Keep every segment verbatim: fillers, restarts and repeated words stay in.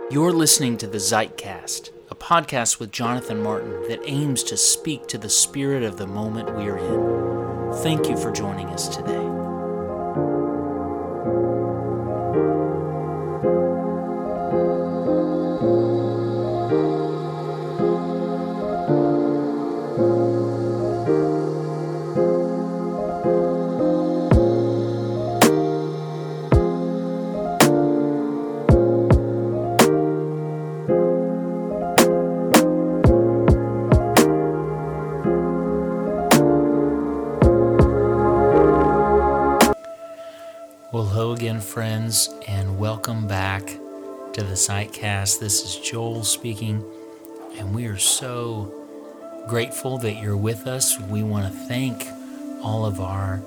You're listening to the Zeitcast, a podcast with Jonathan Martin that aims to speak to the spirit of the moment we're in. Thank you for joining us today. Well, hello again, friends, and welcome back to the Zeitcast. This is Joel speaking, and we are so grateful that you're with us. We want to thank all of our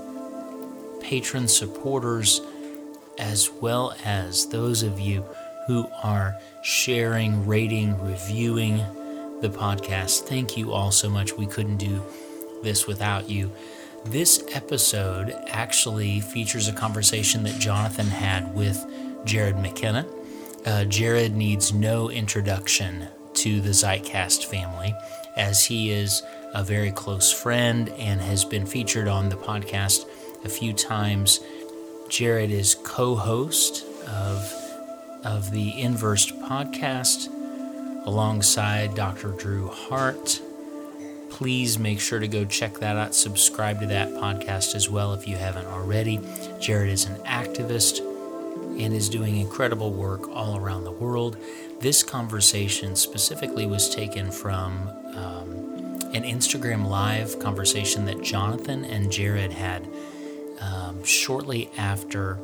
patron supporters, as well as those of you who are sharing, rating, reviewing the podcast. Thank you all so much. We couldn't do this without you. This episode actually features a conversation that Jonathan had with Jared McKenna. Uh, Jared needs no introduction to the Zeitcast family, as he is a very close friend and has been featured on the podcast a few times. Jared is co-host of, of the Inversed podcast alongside Doctor Drew Hart. Please make sure to go check that out. Subscribe to that podcast as well if you haven't already. Jared is an activist and is doing incredible work all around the world. This conversation specifically was taken from um, an Instagram Live conversation that Jonathan and Jared had um, shortly after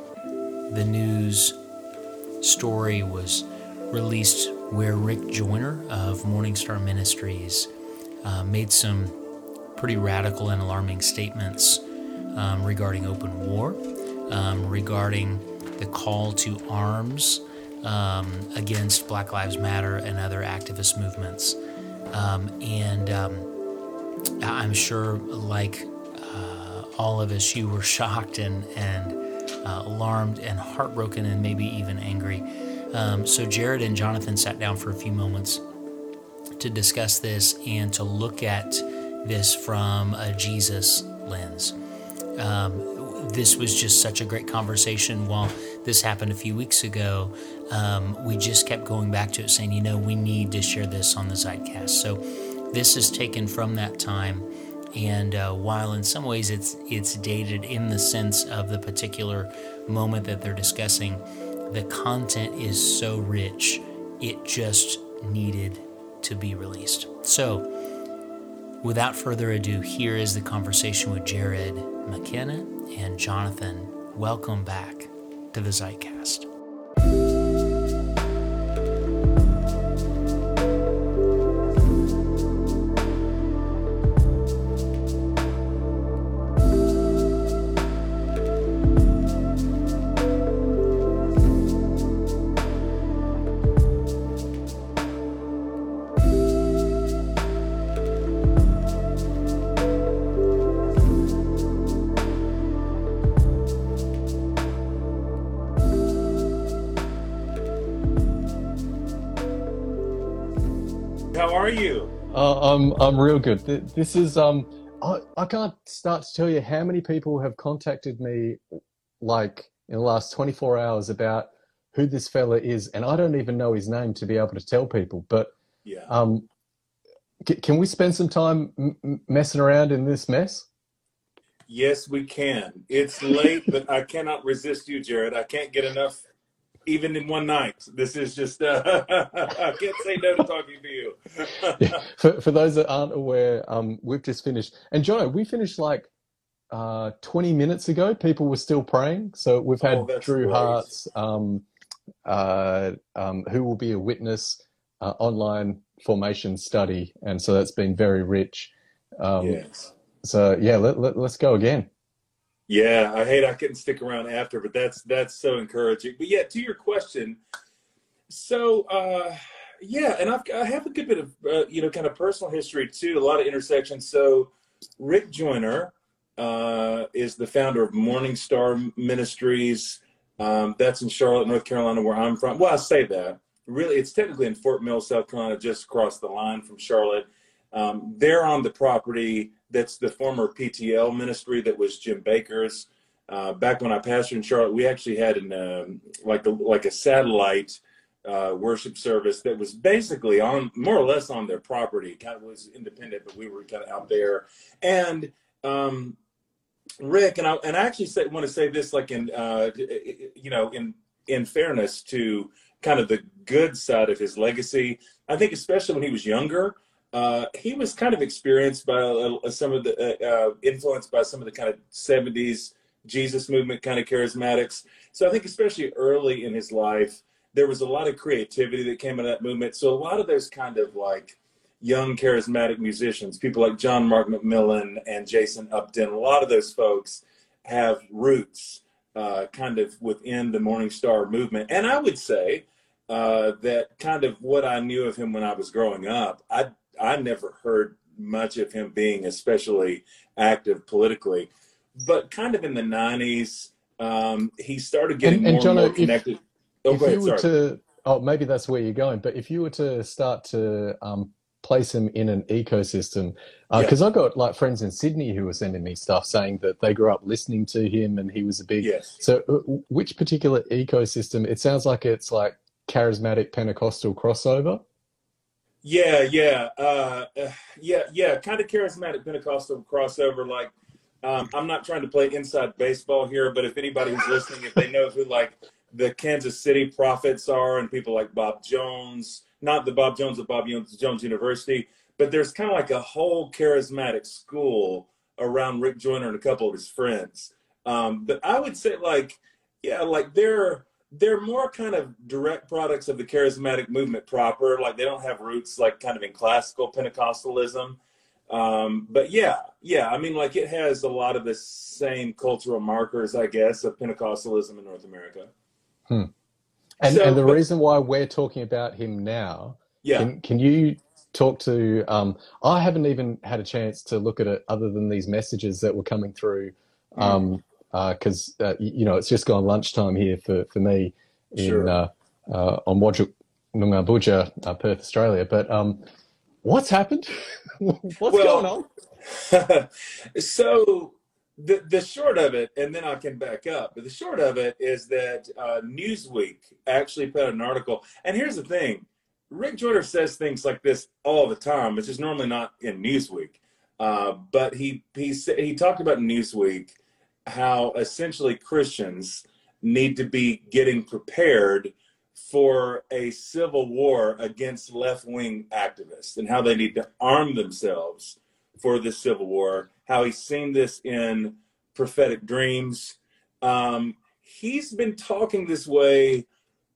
the news story was released, where Rick Joyner of Morningstar Ministries Uh, made some pretty radical and alarming statements um, regarding open war, um, regarding the call to arms um, against Black Lives Matter and other activist movements. Um, and um, I'm sure, like uh, all of us, you were shocked and, and uh, alarmed and heartbroken and maybe even angry. Um, so Jared and Jonathan sat down for a few moments to discuss this and to look at this from a Jesus lens. Um, this was just such a great conversation. While this happened a few weeks ago, um, we just kept going back to it, saying, you know, we need to share this on the Zeitcast. So this is taken from that time, and uh, while in some ways it's it's dated in the sense of the particular moment that they're discussing, the content is so rich, it just needed to be released. So, without further ado, here is the conversation with Jared McKenna and Jonathan. Welcome back to the Zeitcast. How are you? Uh, I'm I'm real good. This is um I, I can't start to tell you how many people have contacted me like in the last twenty-four hours about who this fella is, and I don't even know his name to be able to tell people. But Yeah. um, c- can we spend some time m- messing around in this mess? Yes, we can. It's late, but I cannot resist you, Jared. I can't get enough, even in one night. This is just, uh, I can't say no to talking to you. Yeah. For for those that aren't aware, um, we've just finished, and Jono, we finished like uh twenty minutes ago. People were still praying, so we've had Oh, that's Drew great. Hart's um, uh, um, "Who Will Be a Witness" uh, online formation study, and so that's been very rich. Um, Yes. So yeah, let, let let's go again. Yeah, I hate I couldn't stick around after, but that's that's so encouraging. But yeah, to your question, so uh, yeah, and I've, I have a good bit of uh, you know kind of personal history too, a lot of intersections. So Rick Joyner uh, is the founder of Morningstar Ministries. Um, that's in Charlotte, North Carolina, where I'm from. Well, I say that. really, it's technically in Fort Mill, South Carolina, just across the line from Charlotte. Um, they're on the property that's the former P T L ministry that was Jim Bakker's. Uh, back when I pastored in Charlotte, we actually had an um, like a like a satellite uh, worship service that was basically on more or less on their property. Kind of was independent, but we were kind of out there. And um, Rick and I and I actually say, want to say this, like in uh, you know, in in fairness to kind of the good side of his legacy. I think especially when he was younger, uh, he was kind of experienced by uh, some of the uh, uh, influenced by some of the kind of seventies Jesus movement kind of charismatics. So I think especially early in his life, there was a lot of creativity that came out of that movement. So a lot of those kind of like young charismatic musicians, people like John Mark McMillan and Jason Upton, a lot of those folks have roots uh, kind of within the Morning Star movement. And I would say uh, that kind of what I knew of him when I was growing up, I, I never heard much of him being especially active politically. But kind of in the nineties, um, he started getting and, and more and Jono, more connected. If, oh, if go ahead, you were sorry. to, oh, maybe that's where you're going, but if you were to start to um, place him in an ecosystem, because uh, yeah. I've got like friends in Sydney who were sending me stuff saying that they grew up listening to him and he was a big, yes. So uh, which particular ecosystem? It sounds like it's like charismatic Pentecostal crossover. Yeah, yeah, uh, yeah, yeah, kind of charismatic Pentecostal crossover, like, Um, I'm not trying to play inside baseball here, but if anybody who's listening, if they know who like the Kansas City Prophets are and people like Bob Jones, not the Bob Jones of Bob Jones University, but there's kind of like a whole charismatic school around Rick Joyner and a couple of his friends. Um, but I would say like, yeah, like they're, they're more kind of direct products of the charismatic movement proper. Like they don't have roots like kind of in classical Pentecostalism. Um, but yeah, yeah, I mean, like it has a lot of the same cultural markers, I guess, of Pentecostalism in North America. Hmm. And, so, and the but, reason why we're talking about him now, yeah. can, can you talk to, um, I haven't even had a chance to look at it other than these messages that were coming through, um, uh, cause, uh, you know, it's just gone lunchtime here for, for me in, sure. uh, uh, on Wajak Noongar Boodja, uh, Perth, Australia. But, um, what's happened? What's well, going on? So the the short of it, and then I can back up, but the short of it is that uh, Newsweek actually put out an article. And here's the thing. Rick Joyner says things like this all the time, which is normally not in Newsweek. Uh, but he, he, he talked about in Newsweek how essentially Christians need to be getting prepared for a civil war against left-wing activists and how they need to arm themselves for this civil war, how he's seen this in prophetic dreams. Um, he's been talking this way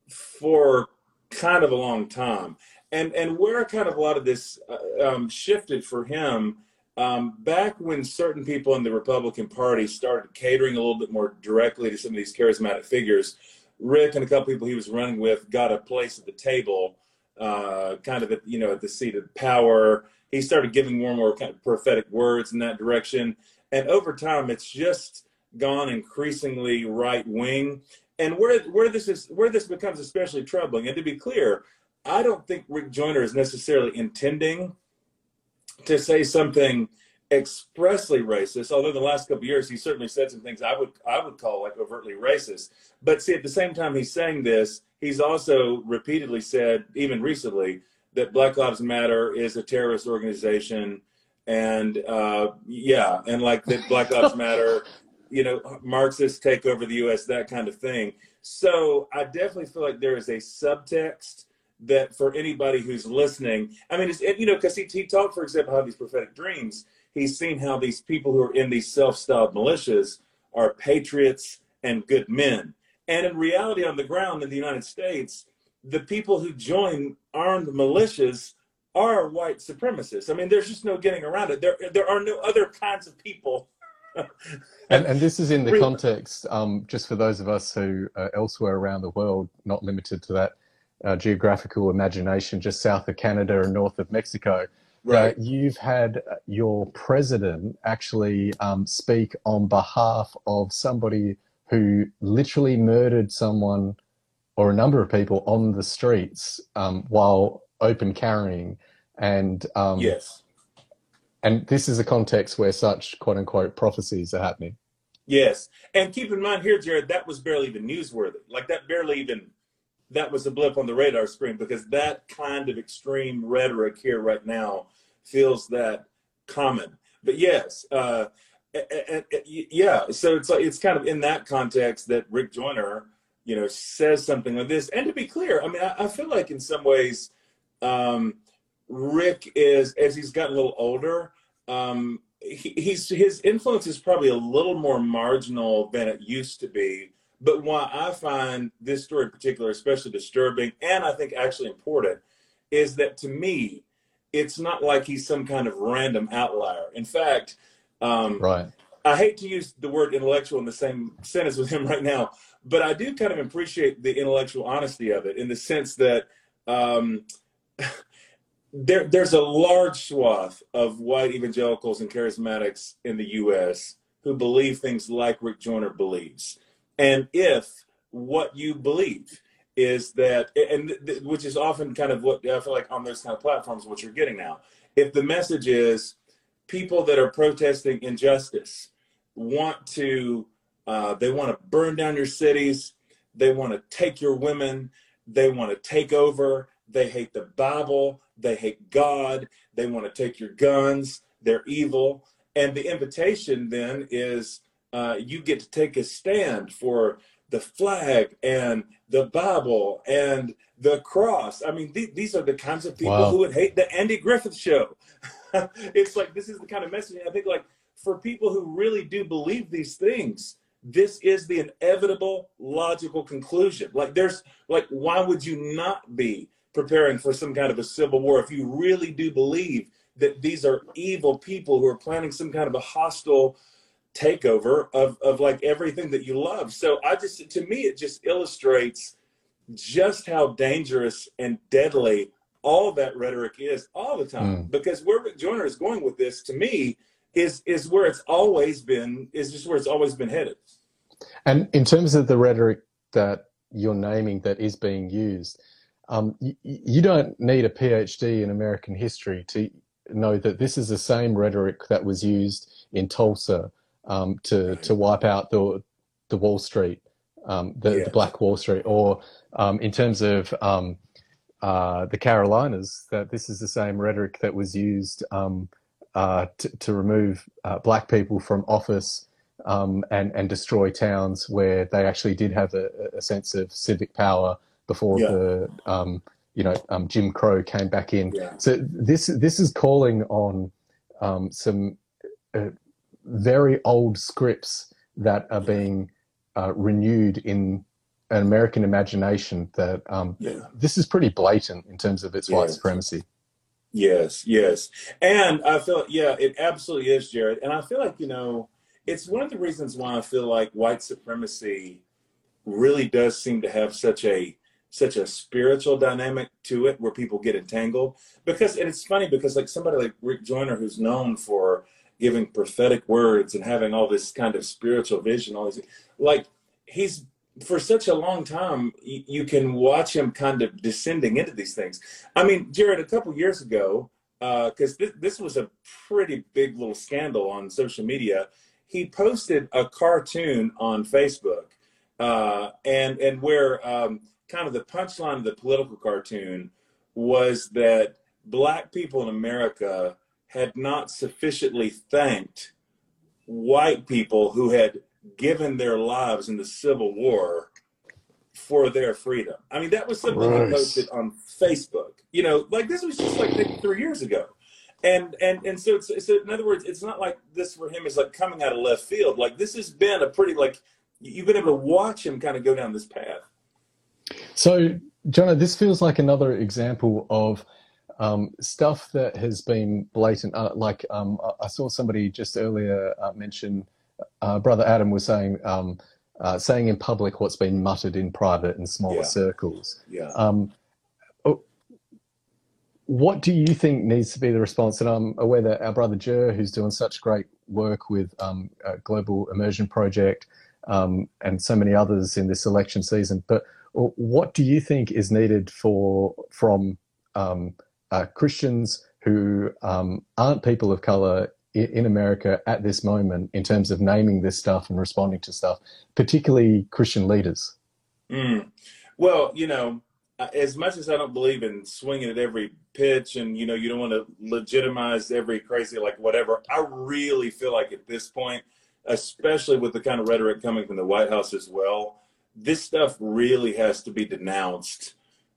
for kind of a long time. And, and where kind of a lot of this uh, um, shifted for him, um, back when certain people in the Republican Party started catering a little bit more directly to some of these charismatic figures, Rick and a couple people he was running with got a place at the table, uh, kind of at, you know, at the seat of power. He started giving more and more kind of prophetic words in that direction. And over time, it's just gone increasingly right wing. And where where this is where this becomes especially troubling, and to be clear, I don't think Rick Joyner is necessarily intending to say something expressly racist, although the last couple of years he certainly said some things I would I would call like overtly racist. But see, at the same time he's saying this, he's also repeatedly said, even recently, that Black Lives Matter is a terrorist organization, and uh, yeah, and like that Black Lives Matter, you know, Marxists take over the U S, that kind of thing. So I definitely feel like there is a subtext that for anybody who's listening, I mean, it's, you know, because he, he talked, for example, how these prophetic dreams, he's seen how these people who are in these self-styled militias are patriots and good men. And in reality, on the ground in the United States, the people who join armed militias are white supremacists. I mean, there's just no getting around it. There, there are no other kinds of people. and, and this is in the context, um, just for those of us who are elsewhere around the world, not limited to that uh, geographical imagination, just south of Canada and north of Mexico. Right. Uh, you've had your president actually um, speak on behalf of somebody who literally murdered someone or a number of people on the streets um, while open carrying, and um, yes, and this is a context where such quote unquote prophecies are happening. yes, and keep in mind here, Jared, that was barely even newsworthy. Like that barely even that was a blip on the radar screen, because that kind of extreme rhetoric here right now feels that common. But yes, uh, and, and, yeah. So it's like it's kind of in that context that Rick Joyner, you know, says something like this. And to be clear, I mean, I, I feel like in some ways, um, Rick is, as he's gotten a little older, um, he, he's his influence is probably a little more marginal than it used to be. But why I find this story in particular especially disturbing, and I think actually important, is that to me, it's not like he's some kind of random outlier. In fact, um, right. I hate to use the word intellectual in the same sentence with him right now, but I do kind of appreciate the intellectual honesty of it, in the sense that um, there, there's a large swath of white evangelicals and charismatics in the U S who believe things like Rick Joyner believes. And if what you believe is that, and th- which is often kind of what I feel like on those kind of platforms, what you're getting now, if the message is people that are protesting injustice want to, uh, they want to burn down your cities, they want to take your women, they want to take over, they hate the Bible, they hate God, they want to take your guns, they're evil. And the invitation then is, Uh, you get to take a stand for the flag and the Bible and the cross. I mean, th- these are the kinds of people Wow. who would hate the Andy Griffith Show. It's like, this is the kind of messaging. I think, like, for people who really do believe these things, this is the inevitable logical conclusion. Like, there's, like, why would you not be preparing for some kind of a civil war if you really do believe that these are evil people who are planning some kind of a hostile takeover of, of like everything that you love? So I just, to me, it just illustrates just how dangerous and deadly all that rhetoric is all the time. Mm. Because where Rick Joyner is going with this, to me, is is where it's always been, is just where it's always been headed. And in terms of the rhetoric that you're naming that is being used, um, you, you don't need a PhD in American history to know that this is the same rhetoric that was used in Tulsa Um, to to wipe out the the Wall Street, um, the, Yeah. the Black Wall Street, or um, in terms of um, uh, the Carolinas, that this is the same rhetoric that was used um, uh, to, to remove uh, black people from office um, and and destroy towns where they actually did have a, a sense of civic power before Yeah. the um, you know um, Jim Crow came back in. Yeah. So this this is calling on um, some. Uh, very old scripts that are being uh, renewed in an American imagination that um, Yeah. this is pretty blatant in terms of its white Yes. supremacy. Yes, yes. And I feel, yeah, it absolutely is, Jared. And I feel like, you know, it's one of the reasons why I feel like white supremacy really does seem to have such a such a spiritual dynamic to it, where people get entangled. Because, and it's funny because, like, somebody like Rick Joyner, who's known for giving prophetic words and having all this kind of spiritual vision, all these, like, he's, for such a long time, you, you can watch him kind of descending into these things. I mean, Jared, a couple years ago, because uh, this, this was a pretty big little scandal on social media, he posted a cartoon on Facebook, uh, and and where um, kind of the punchline of the political cartoon was that black people in America had not sufficiently thanked white people who had given their lives in the Civil War for their freedom. I mean, that was something he posted on Facebook. You know, like, this was just like maybe three years ago. And and and so, it's, so in other words, it's not like this for him is like coming out of left field. Like, this has been a pretty, like, you've been able to watch him kind of go down this path. So, Jono, this feels like another example of Um, stuff that has been blatant, uh, like um, I saw somebody just earlier uh, mention, uh, Brother Adam was saying, um, uh, saying in public what's been muttered in private in smaller Yeah. circles. Yeah. Um, what do you think needs to be the response? And I'm aware that our brother Jer, who's doing such great work with um, uh, Global Immersion Project um, and so many others in this election season, but what do you think is needed for from um, uh, Christians who um, aren't people of color in, in America at this moment in terms of naming this stuff and responding to stuff, particularly Christian leaders? Mm. Well, you know, as much as I don't believe in swinging at every pitch and, you know, you don't want to legitimize every crazy, like whatever, I really feel like at this point, especially with the kind of rhetoric coming from the White House as well, this stuff really has to be denounced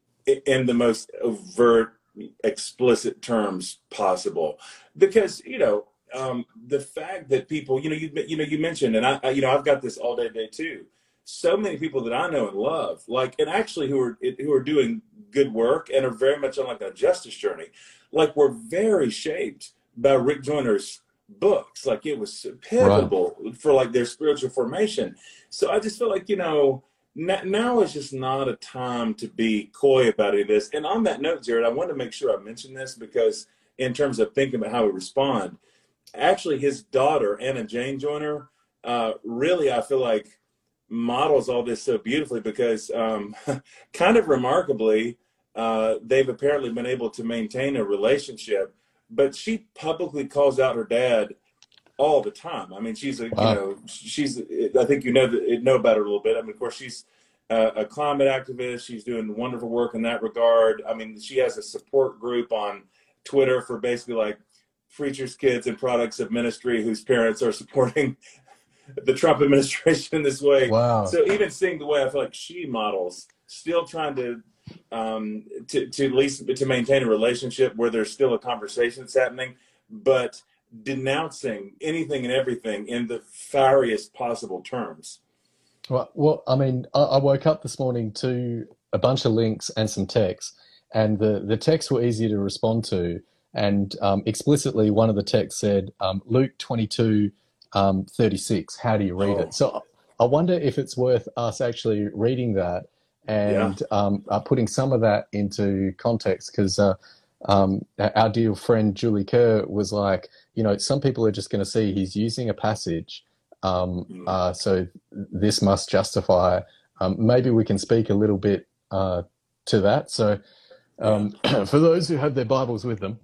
in the most overt, explicit terms possible. Because, you know, um, the fact that people, you know, you, you know, you mentioned, and I, I, you know, I've got this all day today too. So many people that I know and love, like, and actually who are who are doing good work and are very much on like a justice journey, like were very shaped by Rick Joyner's books. Like it was pivotal right. for like their spiritual formation. So I just feel like, you know, n- now is just not a time to be coy about any of this. And on that note, Jared, I wanted to make sure I mention this because in terms of thinking about how we respond, actually his daughter, Anna Jane Joyner, uh, really, I feel like models all this so beautifully because um, kind of remarkably, uh, they've apparently been able to maintain a relationship, but she publicly calls out her dad all the time. I mean, she's a, wow. you know, she's, I think you know, know about her a little bit. I mean, of course, she's a, a climate activist. She's doing wonderful work in that regard. I mean, she has a support group on Twitter for basically like preachers' kids and products of ministry whose parents are supporting the Trump administration in this way. Wow. So even seeing the way I feel like she models, still trying to, um, to, to at least to maintain a relationship where there's still a conversation that's happening, but denouncing anything and everything in the fieriest possible terms. Well, well I mean, I, I woke up this morning to a bunch of links and some texts, and the, the texts were easy to respond to. And um, explicitly, one of the texts said, um, Luke twenty-two, Um, thirty-six, how do you read oh. it? So I wonder if it's worth us actually reading that and yeah. um, uh, putting some of that into context, because uh, um, our dear friend Julie Kerr was like, you know, some people are just going to see he's using a passage, um, mm. uh, so this must justify. Um, maybe we can speak a little bit uh, to that. So um, yeah. for those who have their Bibles with them,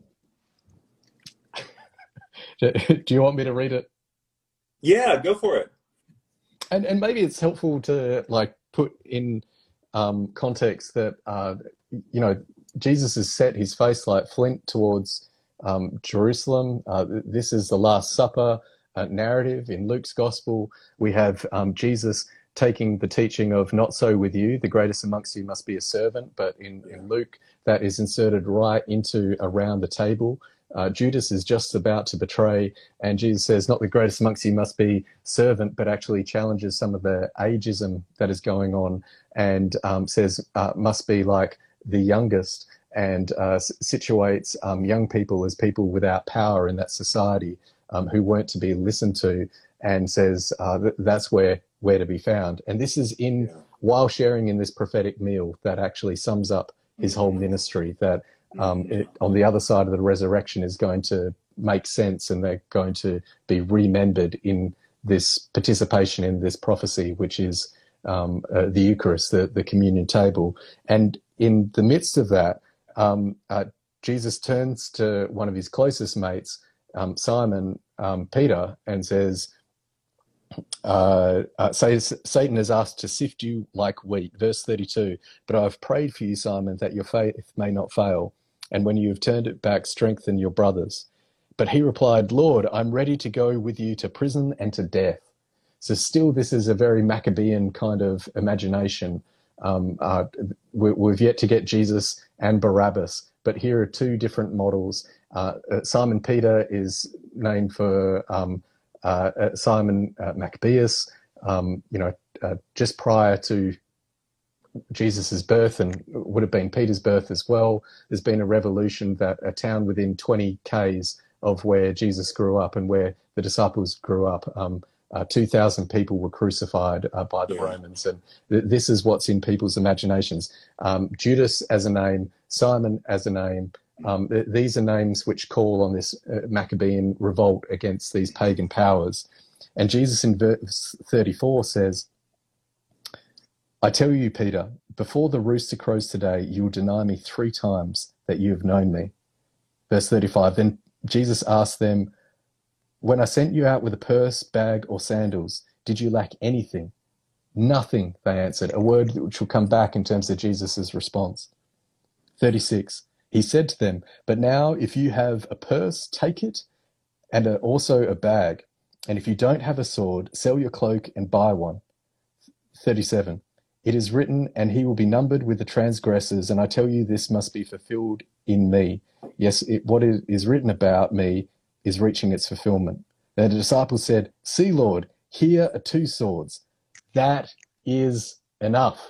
do you want me to read it? Yeah, go for it. And and maybe it's helpful to like put in um, context that uh, you know Jesus has set his face like flint towards um, Jerusalem. Uh, this is the Last Supper uh, narrative in Luke's Gospel. We have um, Jesus taking the teaching of "not so with you, the greatest amongst you must be a servant." But in, in Luke, that is inserted right into around the table. Uh, Judas is just about to betray, and Jesus says, not the greatest amongst you must be servant, but actually challenges some of the ageism that is going on, and um, says uh, must be like the youngest, and uh, situates um, young people as people without power in that society, um, who weren't to be listened to, and says uh, th- that's where, where to be found. And this is in yeah. while sharing in this prophetic meal that actually sums up his whole ministry, that Um, it, on the other side of the resurrection is going to make sense, and they're going to be remembered in this participation in this prophecy, which is um, uh, the Eucharist, the, the communion table. And in the midst of that, um, uh, Jesus turns to one of his closest mates, um, Simon um, Peter, and says, uh, uh, says, Satan has asked to sift you like wheat. Verse thirty-two, but I've prayed for you, Simon, that your faith may not fail. And when you have turned it back, strengthen your brothers. But he replied, Lord, I'm ready to go with you to prison and to death. So still, this is a very Maccabean kind of imagination. Um, uh, we, we've yet to get Jesus and Barabbas, but here are two different models. Uh, uh, Simon Peter is named for um, uh, uh, Simon uh, Maccabeus, um, you know, uh, just prior to Jesus's birth, and would have been Peter's birth as well. There's been a revolution that a town within twenty kays of where Jesus grew up and where the disciples grew up, um, uh, two thousand people were crucified uh, by the yeah. Romans. And th- this is what's in people's imaginations. Um, Judas as a name, Simon as a name. Um, th- these are names which call on this uh, Maccabean revolt against these pagan powers. And Jesus in verse thirty-four says, I tell you, Peter, before the rooster crows today, you will deny me three times that you have known me. Verse thirty-five, then Jesus asked them, when I sent you out with a purse, bag, or sandals, did you lack anything? Nothing, they answered, a word which will come back in terms of Jesus' response. thirty-six, he said to them, but now if you have a purse, take it, and a, also a bag. And if you don't have a sword, sell your cloak and buy one. thirty-seven, it is written, and he will be numbered with the transgressors, and I tell you this must be fulfilled in me. Yes, it, what is written about me is reaching its fulfillment. Then the disciples said, see, Lord, here are two swords. That is enough,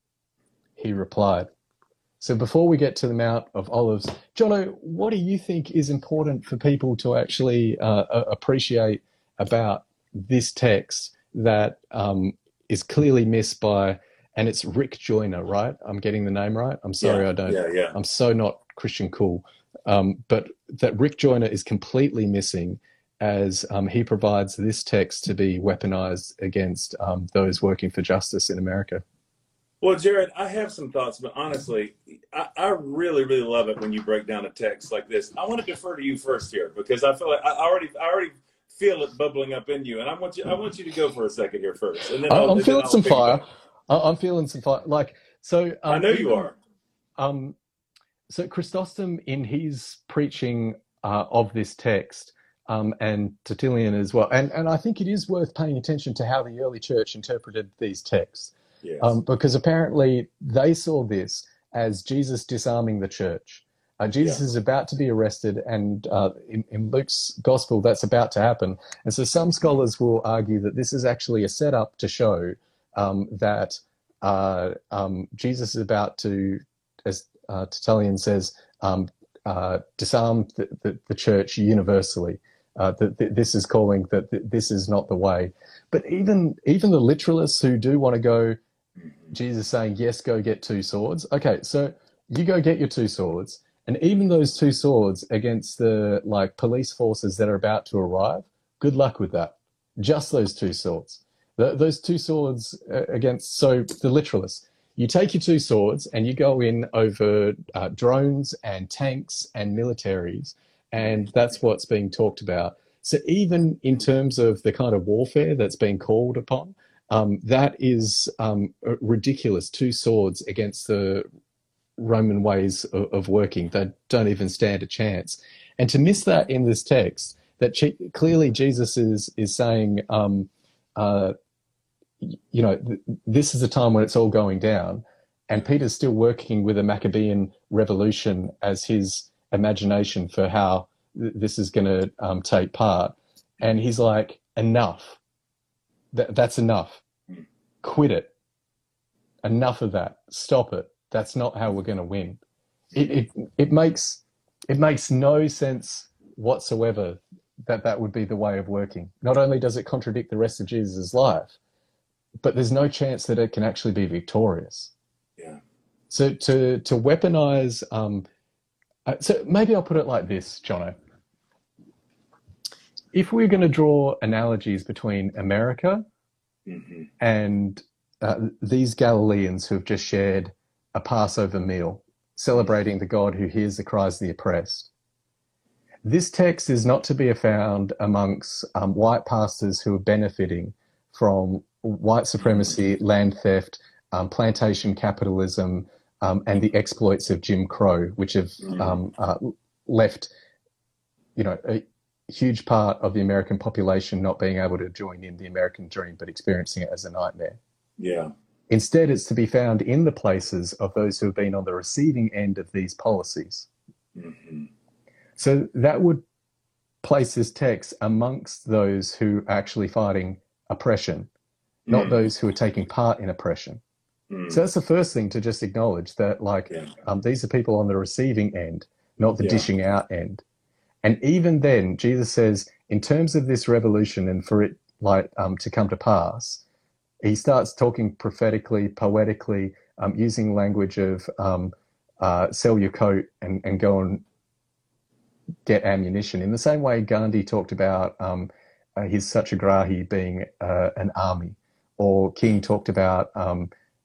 he replied. So before we get to the Mount of Olives, Jono, what do you think is important for people to actually uh, appreciate about this text that um, is clearly missed by, and it's Rick Joyner, right? I'm getting the name right. I'm sorry, yeah, I don't. Yeah, yeah. I'm so not Christian cool. Um, but that Rick Joyner is completely missing as um, he provides this text to be weaponized against um, those working for justice in America. Well, Jared, I have some thoughts, but honestly, I, I really, really love it when you break down a text like this. I want to defer to you first here because I feel like I already, I already feel it bubbling up in you, and I want you, I want you to go for a second here first, and then I'll, I'm and feeling then some fire. I'm feeling some fire. Like so, um, I know you are. Um, so Chrysostom, in his preaching uh, of this text, um, and Tertullian as well, and and I think it is worth paying attention to how the early church interpreted these texts. Yes. Um, because apparently they saw this as Jesus disarming the church. Uh, Jesus yeah. is about to be arrested, and uh, in, in Luke's gospel, that's about to happen. And so some scholars will argue that this is actually a setup to show um, that uh, um, Jesus is about to, as uh, Tertullian says, um, uh, disarm the, the, the church universally. Uh, that th- this is calling that th- this is not the way. But even even the literalists who do want to go, Jesus saying, yes, go get two swords. Okay, so you go get your two swords, and even those two swords against the like police forces that are about to arrive, good luck with that. Just those two swords. The, those two swords uh, against, so the literalists, you take your two swords and you go in over uh, drones and tanks and militaries, and that's what's being talked about. So even in terms of the kind of warfare that's being called upon, Um, that is um, ridiculous. Two swords against the Roman ways of, of working that don't even stand a chance. And to miss that in this text, that che- clearly Jesus is is saying, um, uh, you know, th- this is a time when it's all going down, and Peter's still working with a Maccabean revolution as his imagination for how th- this is going to um, take part. And he's like, enough. Th- that's enough. Quit it. Enough of that. Stop it. That's not how we're going to win. It, it it makes it makes no sense whatsoever that that would be the way of working. Not only does it contradict the rest of Jesus' life, but there's no chance that it can actually be victorious. Yeah. So to to weaponize. Um, uh, so maybe I'll put it like this, Jono. If we're going to draw analogies between America mm-hmm. and uh, these Galileans who have just shared a Passover meal, celebrating the God who hears the cries of the oppressed, this text is not to be found amongst um, white pastors who are benefiting from white supremacy, mm-hmm. land theft, um, plantation capitalism, um, and the exploits of Jim Crow, which have mm-hmm. um, uh, left, you know, a, huge part of the American population not being able to join in the American dream, but experiencing it as a nightmare. Yeah. Instead, it's to be found in the places of those who have been on the receiving end of these policies. Mm-hmm. So that would place this text amongst those who are actually fighting oppression, not mm. those who are taking part in oppression. Mm. So that's the first thing to just acknowledge, that like yeah. um, these are people on the receiving end, not the yeah. dishing out end. And even then, Jesus says, in terms of this revolution and for it like um, to come to pass, he starts talking prophetically, poetically, um, using language of um, uh, sell your coat and, and go and get ammunition. In the same way Gandhi talked about um, uh, his satyagrahi being uh, an army, or King talked about um,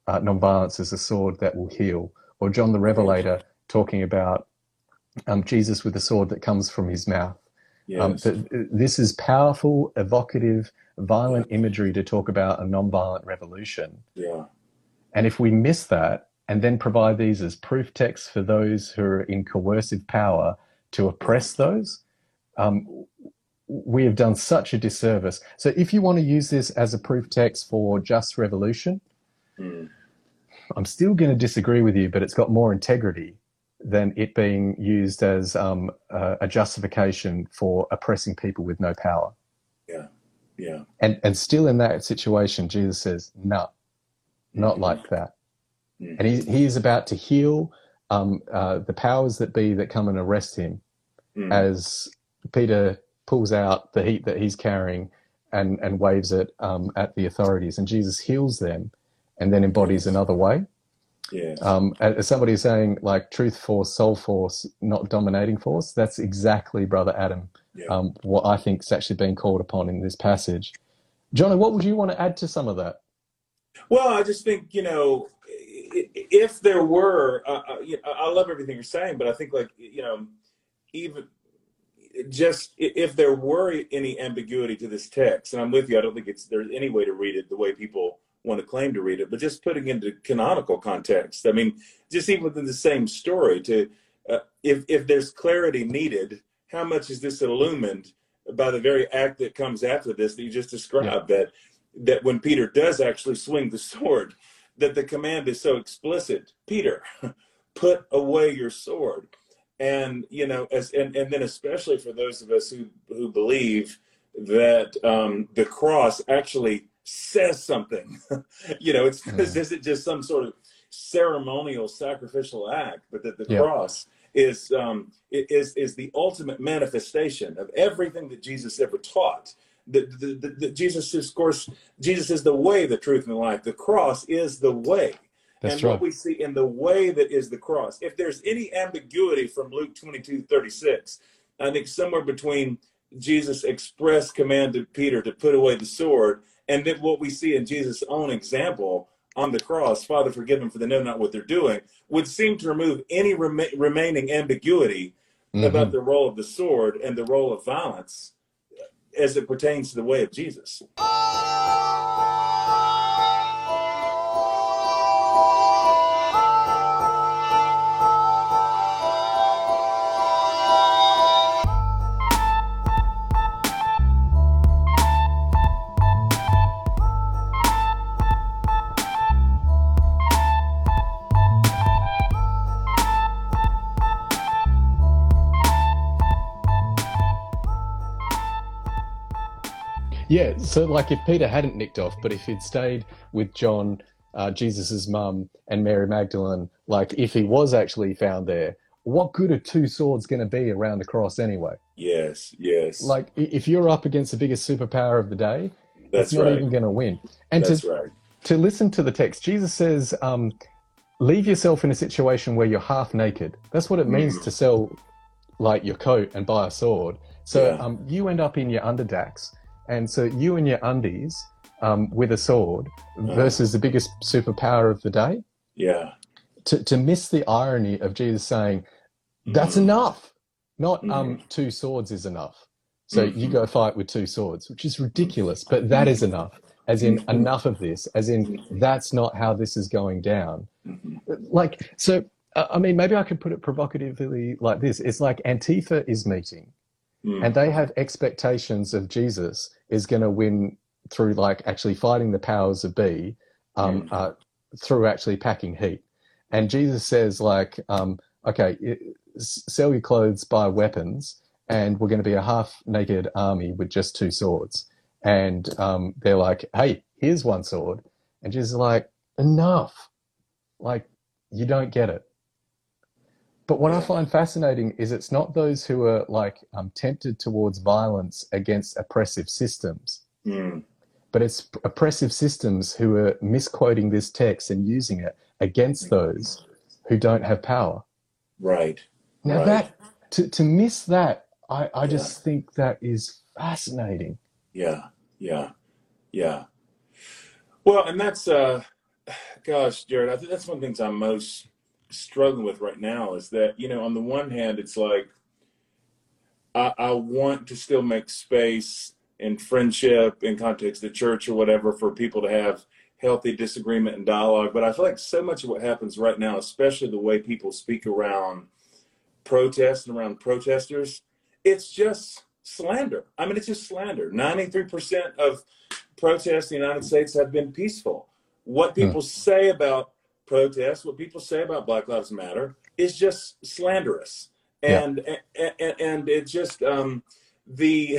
uh, nonviolence as a sword that will heal, or John the Revelator talking about um, Jesus with a sword that comes from his mouth. Um, Yes. th- this is powerful, evocative, violent Yeah. imagery to talk about a nonviolent revolution. Yeah. And if we miss that and then provide these as proof texts for those who are in coercive power to oppress those, um, we have done such a disservice. So if you want to use this as a proof text for just revolution, Mm. I'm still going to disagree with you, but it's got more integrity than it being used as um, a, a justification for oppressing people with no power. Yeah. Yeah. And and still in that situation, Jesus says, no, not Mm-hmm. like that. Mm-hmm. And he, he is about to heal um, uh, the powers that be that come and arrest him Mm-hmm. as Peter pulls out the heat that he's carrying and, and waves it um, at the authorities. And Jesus heals them and then embodies Yes. another way. Yes. Um, as somebody is saying, like, truth force, soul force, not dominating force, that's exactly, Brother Adam, Yeah. um, what I think is actually being called upon in this passage. Johnny, what would you want to add to some of that? Well, I just think, you know, i- i- if there were, uh, uh, you know, I love everything you're saying, but I think, like, you know, even just i- if there were any ambiguity to this text, and I'm with you, I don't think it's there's any way to read it the way people want to claim to read it, but just putting into canonical context. I mean, just even within the same story, to uh, if if there's clarity needed, how much is this illumined by the very act that comes after this that you just described? Yeah. That that when Peter does actually swing the sword, that the command is so explicit: Peter, put away your sword. And you know, as and, and then especially for those of us who who believe that um, the cross actually says something, you know, it's Mm. this isn't just some sort of ceremonial sacrificial act, but that the Yeah. cross is um, is is the ultimate manifestation of everything that Jesus ever taught. That the, the, the Jesus is, of course, Jesus is the way, the truth, and the life. The cross is the way. That's and right. what we see in the way that is the cross. If there's any ambiguity from Luke twenty-two thirty-six, I think somewhere between Jesus' express command to Peter to put away the sword and then what we see in Jesus' own example on the cross, Father, forgive them for they know not what they're doing, would seem to remove any rem- remaining ambiguity Mm-hmm. about the role of the sword and the role of violence as it pertains to the way of Jesus. Yeah, so like if Peter hadn't nicked off, but if he'd stayed with John, uh, Jesus's mum, and Mary Magdalene, like if he was actually found there, what good are two swords going to be around the cross anyway? Yes, yes. Like i- if you're up against the biggest superpower of the day, That's it's not right. even going to win. And That's to right. to listen to the text, Jesus says, um, "Leave yourself in a situation where you're half naked." That's what it means Mm. to sell like your coat and buy a sword. So Yeah. um, you end up in your underdax. And so you and your undies um, with a sword versus the biggest superpower of the day. Yeah. To, to miss the irony of Jesus saying, that's Mhm. enough. Not Mhm. um, two swords is enough. So Mhm. you go fight with two swords, which is ridiculous, but that is enough. As in Mhm. enough of this, as in that's not how this is going down. Mhm. Like, so, uh, I mean, maybe I could put it provocatively like this. It's like Antifa is meeting. Mm. And they have expectations of Jesus is going to win through like actually fighting the powers of be, um, Mm. uh, through actually packing heat. And Jesus says like, um, okay, it, sell your clothes, buy weapons, and we're going to be a half naked army with just two swords. And um, they're like, hey, here's one sword. And Jesus is like, enough. Like, you don't get it. But what Yeah. I find fascinating is it's not those who are like um, tempted towards violence against oppressive systems, Mm. but it's oppressive systems who are misquoting this text and using it against those who don't have power. Right. Now Right. that to, to miss that, I, I Yeah. just think that is fascinating. Yeah. Yeah. Yeah. Well, and that's uh gosh, Jared, I think that's one of the things I'm most struggling with right now is that, you know, on the one hand, it's like I, I want to still make space in friendship, in context of church or whatever, for people to have healthy disagreement and dialogue. But I feel like so much of what happens right now, especially the way people speak around protests and around protesters, it's just slander. I mean, it's just slander. ninety-three percent of protests in the United States have been peaceful. What people say about protests, what people say about Black Lives Matter is just slanderous. And, yeah. and, and it just, um, the,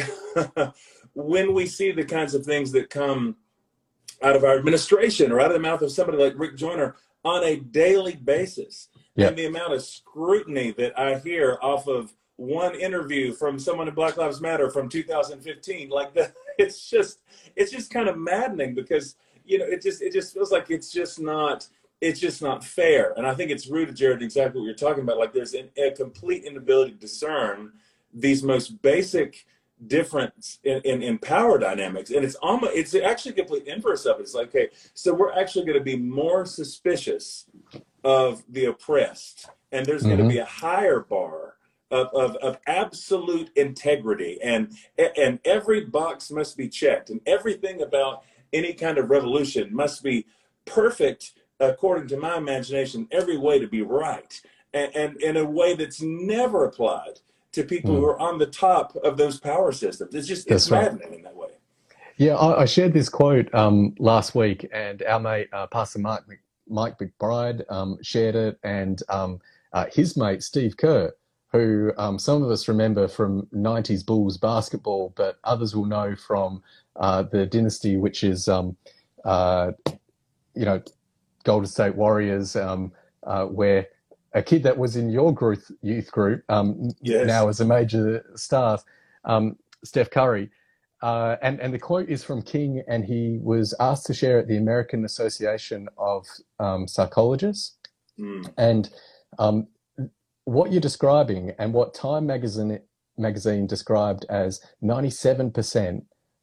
when we see the kinds of things that come out of our administration or out of the mouth of somebody like Rick Joyner on a daily basis, yeah. and the amount of scrutiny that I hear off of one interview from someone in Black Lives Matter from two thousand fifteen, like that, it's just, it's just kind of maddening because, you know, it just, it just feels like it's just not, it's just not fair. And I think it's rooted, Jared, exactly what you're talking about. Like there's an, a complete inability to discern these most basic difference in, in, in power dynamics. And it's almost, it's actually complete inverse of it. It's like, okay, so we're actually going to be more suspicious of the oppressed. And there's mm-hmm. going to be a higher bar of, of, of absolute integrity. And, and every box must be checked. And everything about any kind of revolution must be perfect, according to my imagination, every way to be right. And, and in a way that's never applied to people mm. who are on the top of those power systems. It's just, it's That's maddening right. in that way. Yeah, I, I shared this quote um, last week, and our mate, uh, Pastor Mike, Mike McBride, um, shared it, and um, uh, his mate, Steve Kerr, who um, some of us remember from nineties Bulls basketball, but others will know from uh, the dynasty, which is, um, uh, you know, Golden State Warriors, um, uh, where a kid that was in your group, youth group, um, yes. now is a major star, um, Steph Curry. Uh, and, and the quote is from King, and he was asked to share at the American Association of um, Psychologists. Mm. And um, what you're describing and what Time magazine, magazine described as ninety-seven percent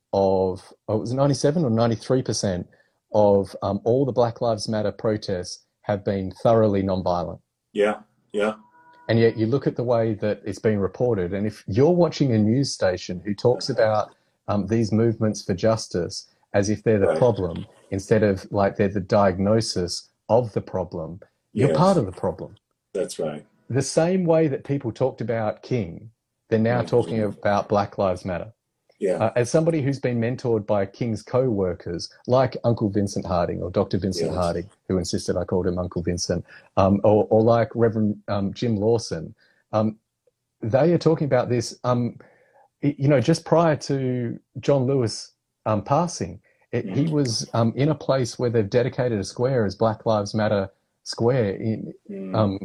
of, oh, it was ninety-seven or ninety-three percent of um, all the Black Lives Matter protests have been thoroughly nonviolent. Yeah, yeah. And yet you look at the way that it's been reported, and if you're watching a news station who talks about um, these movements for justice as if they're the right. problem, instead of like they're the diagnosis of the problem, you're yes. part of the problem. That's right. The same way that people talked about King, they're now mm-hmm. talking about Black Lives Matter. Yeah. Uh, as somebody who's been mentored by King's co-workers, like Uncle Vincent Harding or Doctor Vincent yes. Harding, who insisted I called him Uncle Vincent, um, or, or like Reverend um, Jim Lawson, um, they are talking about this, um, you know, just prior to John Lewis um, passing, it, mm. he was um, in a place where they've dedicated a square as Black Lives Matter Square in, mm. um,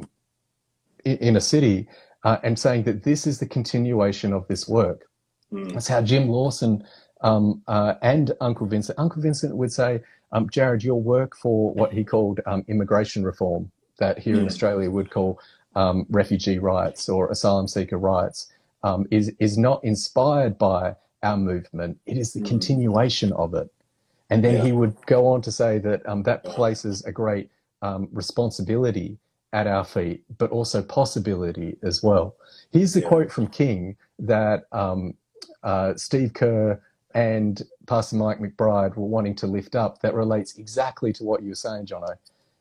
in, in a city, uh, and saying that this is the continuation of this work. Mm. That's how Jim Lawson um, uh, and Uncle Vincent, Uncle Vincent would say, um, Jared, your work for what he called um, immigration reform, that here mm. in Australia would call um, refugee rights or asylum seeker rights, um, is, is not inspired by our movement. It is the mm. continuation of it. And then yeah. he would go on to say that um, that places a great um, responsibility at our feet, but also possibility as well. Here's the yeah. quote from King that um, uh, Steve Kerr and Pastor Mike McBride were wanting to lift up that relates exactly to what you were saying, Jono.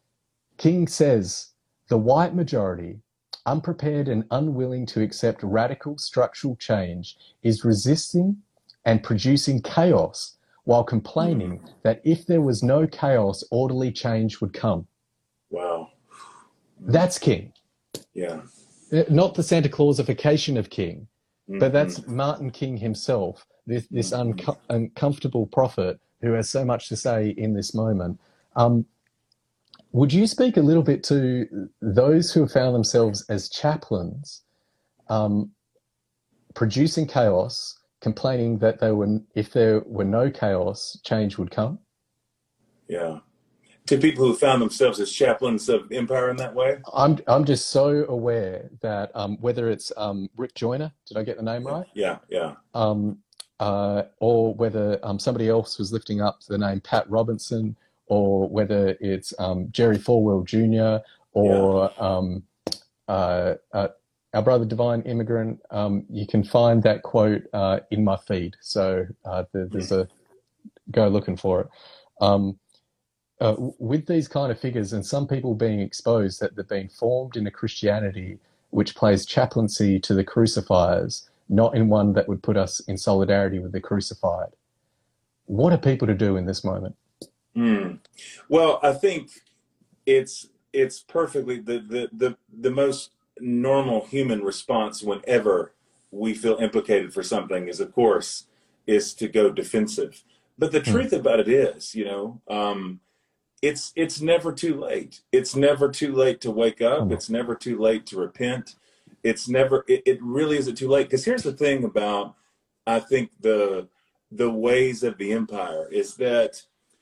King says, the white majority, unprepared and unwilling to accept radical structural change, is resisting and producing chaos while complaining mm. that if there was no chaos, orderly change would come. Wow. That's King. Yeah. Not the Santa Clausification of King, mm-hmm. but that's Martin King himself, this, this mm-hmm. unco- uncomfortable prophet who has so much to say in this moment. Um, would you speak a little bit to those who have found themselves as chaplains, um, producing chaos, complaining that they were, if there were no chaos, change would come? Yeah. To people who found themselves as chaplains of empire in that way? I'm I'm just so aware that um, whether it's um, Rick Joyner, did I get the name right? Yeah, yeah. Um, uh, or whether um, somebody else was lifting up the name Pat Robinson, or whether it's um, Jerry Falwell Junior or yeah. um, uh, uh, our brother Divine Immigrant, um, you can find that quote uh, in my feed. So uh, there, there's a go looking for it. Um, uh, with these kind of figures, and some people being exposed that they've been formed in a Christianity which plays chaplaincy to the crucifiers, not in one that would put us in solidarity with the crucified. What are people to do in this moment? Mm. Well, I think it's it's perfectly the, the the the most normal human response whenever we feel implicated for something is, of course, is to go defensive. But the truth mm. about it is, you know, um, it's it's never too late. It's never too late to wake up. Mm. It's never too late to repent. It's never. It, it really isn't too late. Because here's the thing about, I think the the ways of the empire is that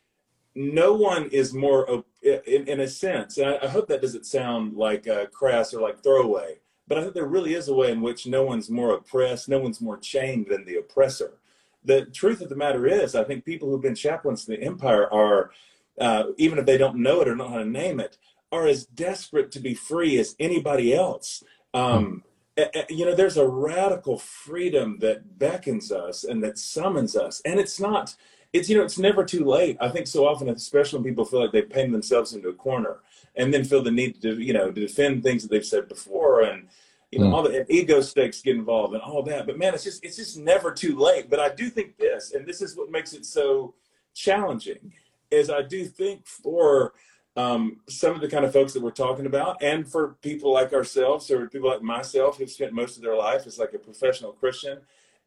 no one is more, in, in a sense, and I, I hope that doesn't sound like uh, crass or like throwaway, but I think there really is a way in which no one's more oppressed, no one's more chained than the oppressor. The truth of the matter is, I think people who've been chaplains to the empire are, uh, even if they don't know it or know how to name it, are as desperate to be free as anybody else. Um, you know, there's a radical freedom that beckons us and that summons us. And it's not, it's, you know, it's never too late. I think so often, especially when people feel like they've painted themselves into a corner and then feel the need to, you know, to defend things that they've said before, and, you know, mm. all the and ego stakes get involved and all that. But man, it's just, it's just never too late. But I do think this, and this is what makes it so challenging, is I do think for Um, some of the kind of folks that we're talking about, and for people like ourselves or people like myself who've spent most of their life as like a professional Christian,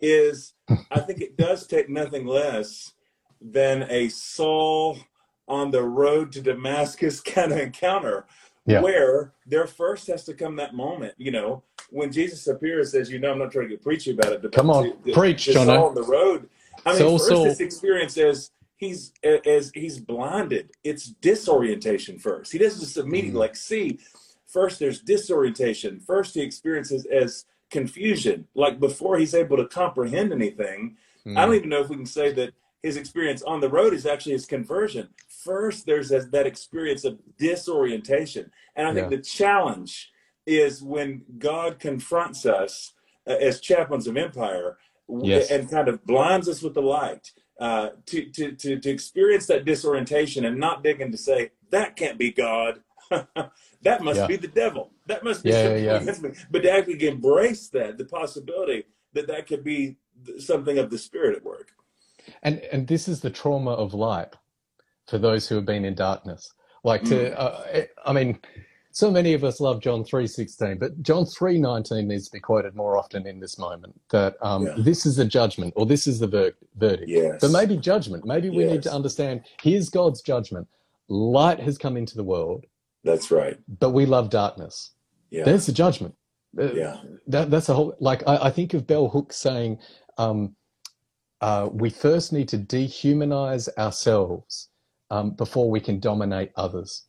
is I think it does take nothing less than a Saul on the road to Damascus kind of encounter, yeah. where there first has to come that moment, you know, when Jesus appears, as you know, I'm not trying to get preachy about it, but come on, the, preach, the, the Saul on the road. I mean, Soul, first soul. this experience is, He's as he's blinded. It's disorientation first. He doesn't just immediately mm. like see. First, there's disorientation. First, he experiences as confusion. Like before he's able to comprehend anything. Mm. I don't even know if we can say that his experience on the road is actually his conversion. First, there's that experience of disorientation. And I think yeah. the challenge is when God confronts us uh, as chaplains of empire yes. and kind of blinds us with the light. Uh, to, to, to, to experience that disorientation and not digging to say, that can't be God. that must yeah. be the devil. That must be yeah, something yeah, against me. But to actually embrace that, the possibility that that could be something of the Spirit at work. And and this is the trauma of light for those who have been in darkness. Like to, mm. uh, I mean, so many of us love John three sixteen, but John three nineteen needs to be quoted more often in this moment, that um, yeah. this is the judgment, or this is the ver- verdict. Yes. But maybe judgment. Maybe we yes. need to understand, here's God's judgment. Light has come into the world. That's right. But we love darkness. Yeah. There's the judgment. Yeah. That, that's a whole, like, I, I think of Bell Hooks saying, um, uh, we first need to dehumanize ourselves um, before we can dominate others.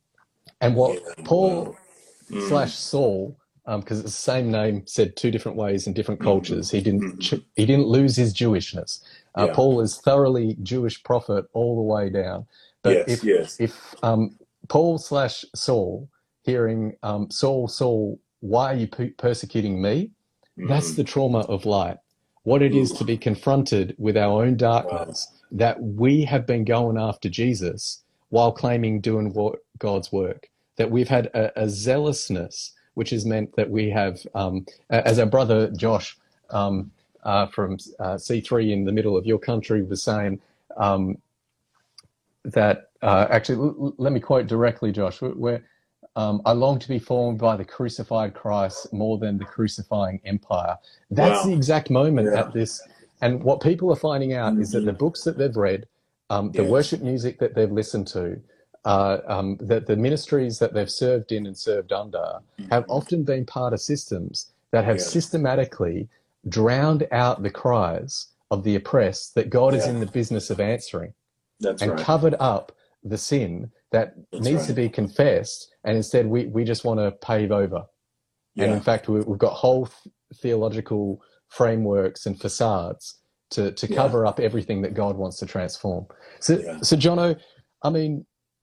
And what yeah, Paul wow. mm. slash Saul, because um, it's the same name said two different ways in different cultures, mm-hmm. he didn't mm-hmm. he didn't lose his Jewishness. Uh, yeah. Paul is thoroughly Jewish prophet all the way down. But yes, if yes. if um, Paul slash Saul hearing um, Saul, Saul, why are you p- persecuting me? Mm. That's the trauma of light. What it Ooh. is to be confronted with our own darkness, wow. that we have been going after Jesus while claiming doing God's work, that we've had a, a zealousness, which has meant that we have, um, as our brother Josh um, uh, from uh, C three in the middle of your country was saying, um, that uh, actually, l- let me quote directly, Josh, where um, I long to be formed by the crucified Christ more than the crucifying empire. That's wow. the exact moment yeah. at this. And what people are finding out mm-hmm. is that the books that they've read, Um, the yes. worship music that they've listened to, uh, um, that the ministries that they've served in and served under mm-hmm. have often been part of systems that have yeah. systematically drowned out the cries of the oppressed that God yeah. is in the business of answering. That's and right. covered up the sin that That's needs right. to be confessed, and instead we, we just want to pave over. Yeah. And in fact, we, we've got whole th- theological frameworks and facades to, to cover yeah. up everything that God wants to transform. So, yeah. so Jono, I mean,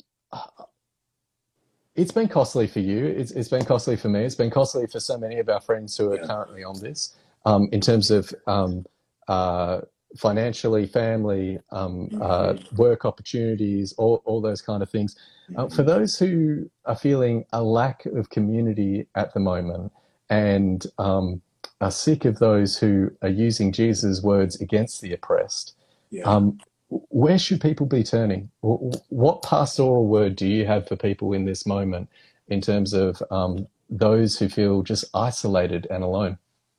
it's been costly for you. It's, it's been costly for me. It's been costly for so many of our friends who are Yeah. currently on this, um, in terms of um, uh, financially, family, um, Mm-hmm. uh, work opportunities, all, all those kind of things. Uh, for those who are feeling a lack of community at the moment and um, are sick of those who are using Jesus' words against the oppressed, Yeah. um, where should people be turning? What pastoral word do you have for people in this moment in terms of um, those who feel just isolated and alone?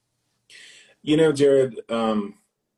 You know, Jared, um,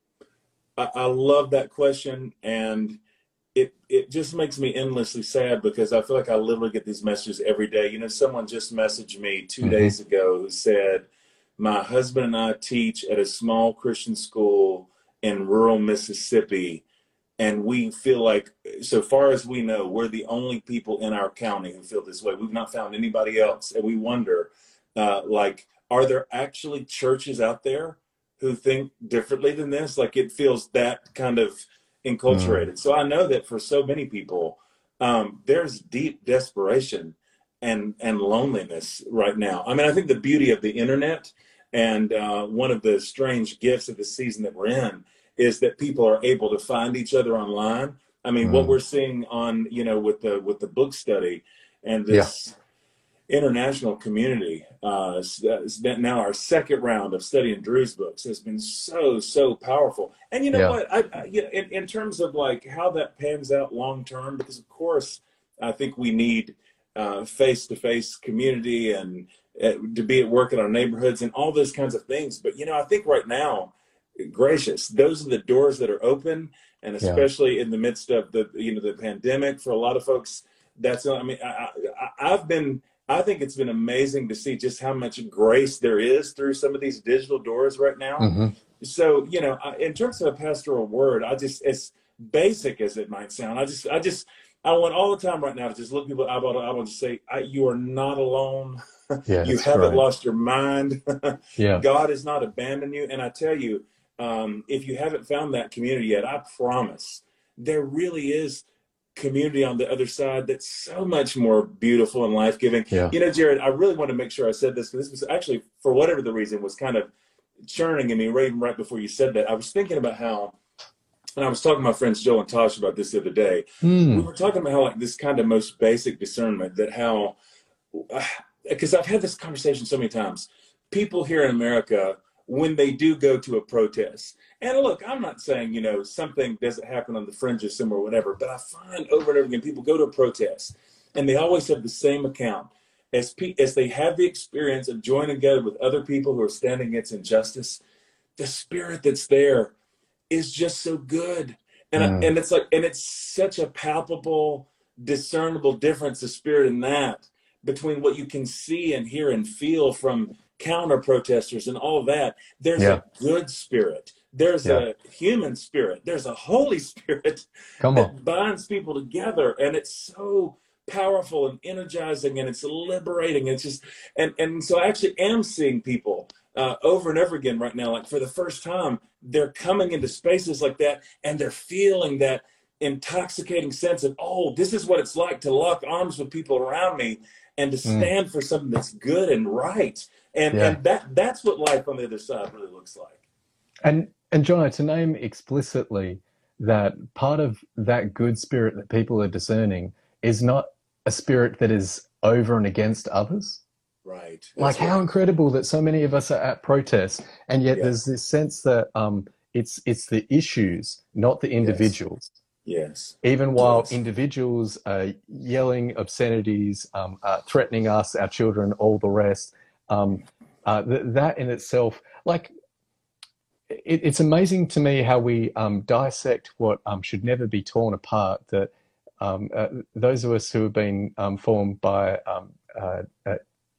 I, I love that question, and it it just makes me endlessly sad because I feel like I literally get these messages every day. You know, someone just messaged me two Mm-hmm. days ago who said, my husband and I teach at a small Christian school in rural Mississippi, and we feel like, so far as we know, we're the only people in our county who feel this way. We've not found anybody else. And we wonder, uh, like, are there actually churches out there who think differently than this? Like, it feels that kind of enculturated. Mm. So I know that for so many people, um, there's deep desperation and, and loneliness right now. I mean, I think the beauty of the internet and uh, one of the strange gifts of the season that we're in is that people are able to find each other online. I mean, mm. what we're seeing on, you know, with the with the book study and this yeah. international community, uh, now our second round of studying Drew's books has been so, so powerful. And you know yeah. what, I, I, you know, in, in terms of like how that pans out long term, because of course, I think we need uh, face-to-face community and uh, to be at work in our neighborhoods and all those kinds of things. But, you know, I think right now, gracious, those are the doors that are open, and especially yeah. in the midst of the you know the pandemic for a lot of folks. That's I mean I, I, I've been I think it's been amazing to see just how much grace there is through some of these digital doors right now. Mm-hmm. So you know, in terms of a pastoral word, I just as basic as it might sound, I just I just I want all the time right now to just look people eyeball to eyeball and just say, I, you are not alone. Yeah, you haven't right. lost your mind. yeah. God has not abandoned you, and I tell you. Um, if you haven't found that community yet, I promise there really is community on the other side that's so much more beautiful and life-giving. Yeah. You know, Jared, I really want to make sure I said this, because this was actually, for whatever the reason, was kind of churning in me right, right before you said that. I was thinking about how, and I was talking to my friends Joel and Tosh about this the other day. Mm. We were talking about how like this kind of most basic discernment, that how, because I've had this conversation so many times, people here in America, when they do go to a protest. And look, I'm not saying, you know, something doesn't happen on the fringes somewhere or whatever, but I find over and over again, people go to a protest and they always have the same account. As, pe- as they have the experience of joining together with other people who are standing against injustice, the spirit that's there is just so good. And, mm. I, and it's like, and it's such a palpable, discernible difference, the spirit in that, between what you can see and hear and feel from counter protesters and all that. There's yeah. a good spirit. There's yeah. a human spirit. There's a Holy Spirit Come that on. binds people together. And it's so powerful and energizing, and it's liberating. It's just, and, and so I actually am seeing people uh, over and over again right now, like for the first time, they're coming into spaces like that, and they're feeling that intoxicating sense of, oh, this is what it's like to lock arms with people around me and to stand mm. for something that's good and right. And yeah. and that that's what life on the other side really looks like. And and Jono, to name explicitly that part of that good spirit that people are discerning is not a spirit that is over and against others. Right. That's like right. How incredible that so many of us are at protests, and yet yeah. there's this sense that um it's it's the issues, not the individuals. Yes. yes. Even while yes. individuals are yelling obscenities, um, uh, threatening us, our children, all the rest. Um, uh, th- that in itself, like, it, it's amazing to me how we um, dissect what um, should never be torn apart. That um, uh, those of us who have been um, formed by um, uh, uh,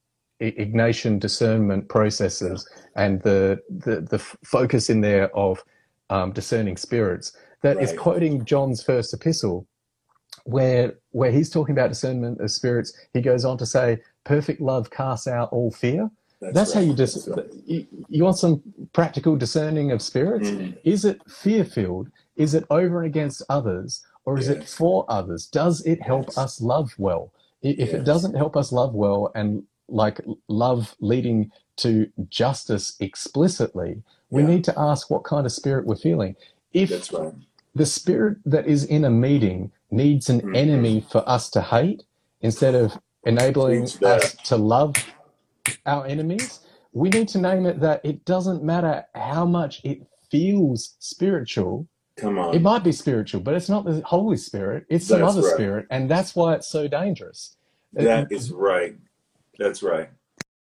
Ignatian discernment processes and the, the the focus in there of um, discerning spirits, that right. is quoting John's first epistle, where where he's talking about discernment of spirits. He goes on to say, perfect love casts out all fear. That's, That's right. how you just, dis- right. you, you want some practical discerning of spirits. Mm. Is it fear-filled? Is it over and against others? or is it Yes. for others? Does it help Yes. us love well? I- If it Yes. doesn't help us love well and like love leading to justice explicitly, we Yeah. need to ask what kind of spirit we're feeling. If That's right. the spirit that is in a meeting needs an Mhm. enemy for us to hate instead of enabling Preach that. us to love our enemies, we need to name it that it doesn't matter how much it feels spiritual. Come It on. might be spiritual, but it's not the Holy Spirit. It's some That's other right. spirit, and that's why it's so dangerous. Uh, That is right. That's right.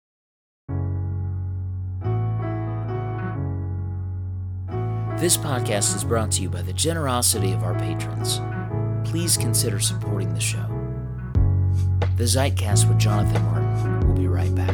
This podcast is brought to you by the generosity of our patrons. Please consider supporting the show. The Zeitcast with Jonathan Martin will be right back.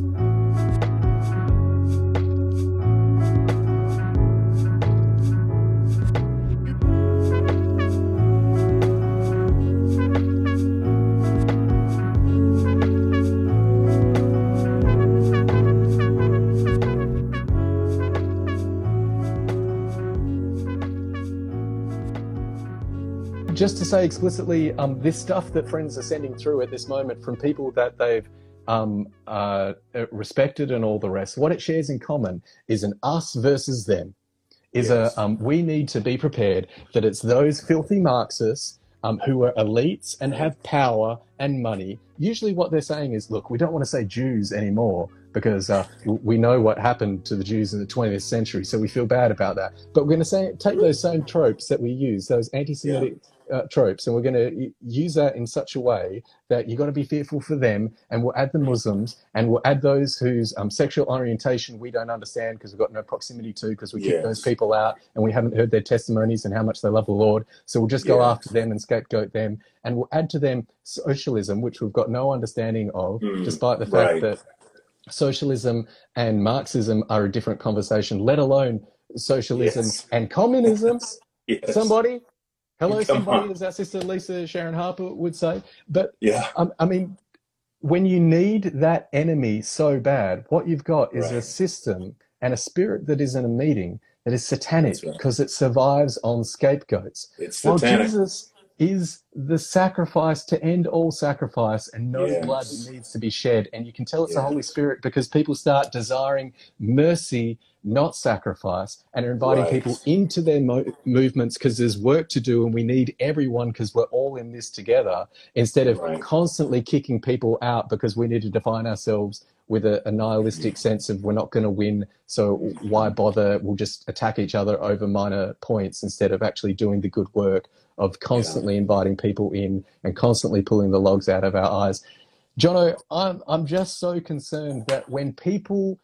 Just to say explicitly, um, this stuff that friends are sending through at this moment from people that they've um, uh, respected and all the rest, what it shares in common is an us versus them. Is Yes. a um, we need to be prepared that it's those filthy Marxists um, who are elites and have power and money. Usually what they're saying is, look, we don't want to say Jews anymore because uh, we know what happened to the Jews in the twentieth century, so we feel bad about that. But we're going to say take those same tropes that we use, those anti-Semitic uh, tropes, and we're going to use that in such a way that you've got to be fearful for them, and we'll add the Muslims, and we'll add those whose um, sexual orientation we don't understand because we've got no proximity to, because we Yes. kick those people out and we haven't heard their testimonies and how much they love the Lord. So we'll just go Yes. after them and scapegoat them, and we'll add to them socialism, which we've got no understanding of, Mm, despite the fact right. that socialism and Marxism are a different conversation, let alone socialism Yes. and communism. Yes. Somebody, hello, Come somebody, on. as our sister Lisa Sharon Harper would say. But Yeah. um, I mean, when you need that enemy so bad, what you've got is a Right. system and a spirit that is in a meeting that is satanic That's right. because it survives on scapegoats. It's While satanic. Jesus is the sacrifice to end all sacrifice and no Yes. blood needs to be shed. And you can tell it's the Yeah. Holy Spirit because people start desiring mercy, not sacrifice, and are inviting Right. people into their mo- movements because there's work to do and we need everyone because we're all in this together, instead of Right. constantly kicking people out because we need to define ourselves with a, a nihilistic sense of we're not going to win, so why bother? We'll just attack each other over minor points instead of actually doing the good work of constantly inviting people in and constantly pulling the logs out of our eyes. Jono, I'm, I'm just so concerned that when people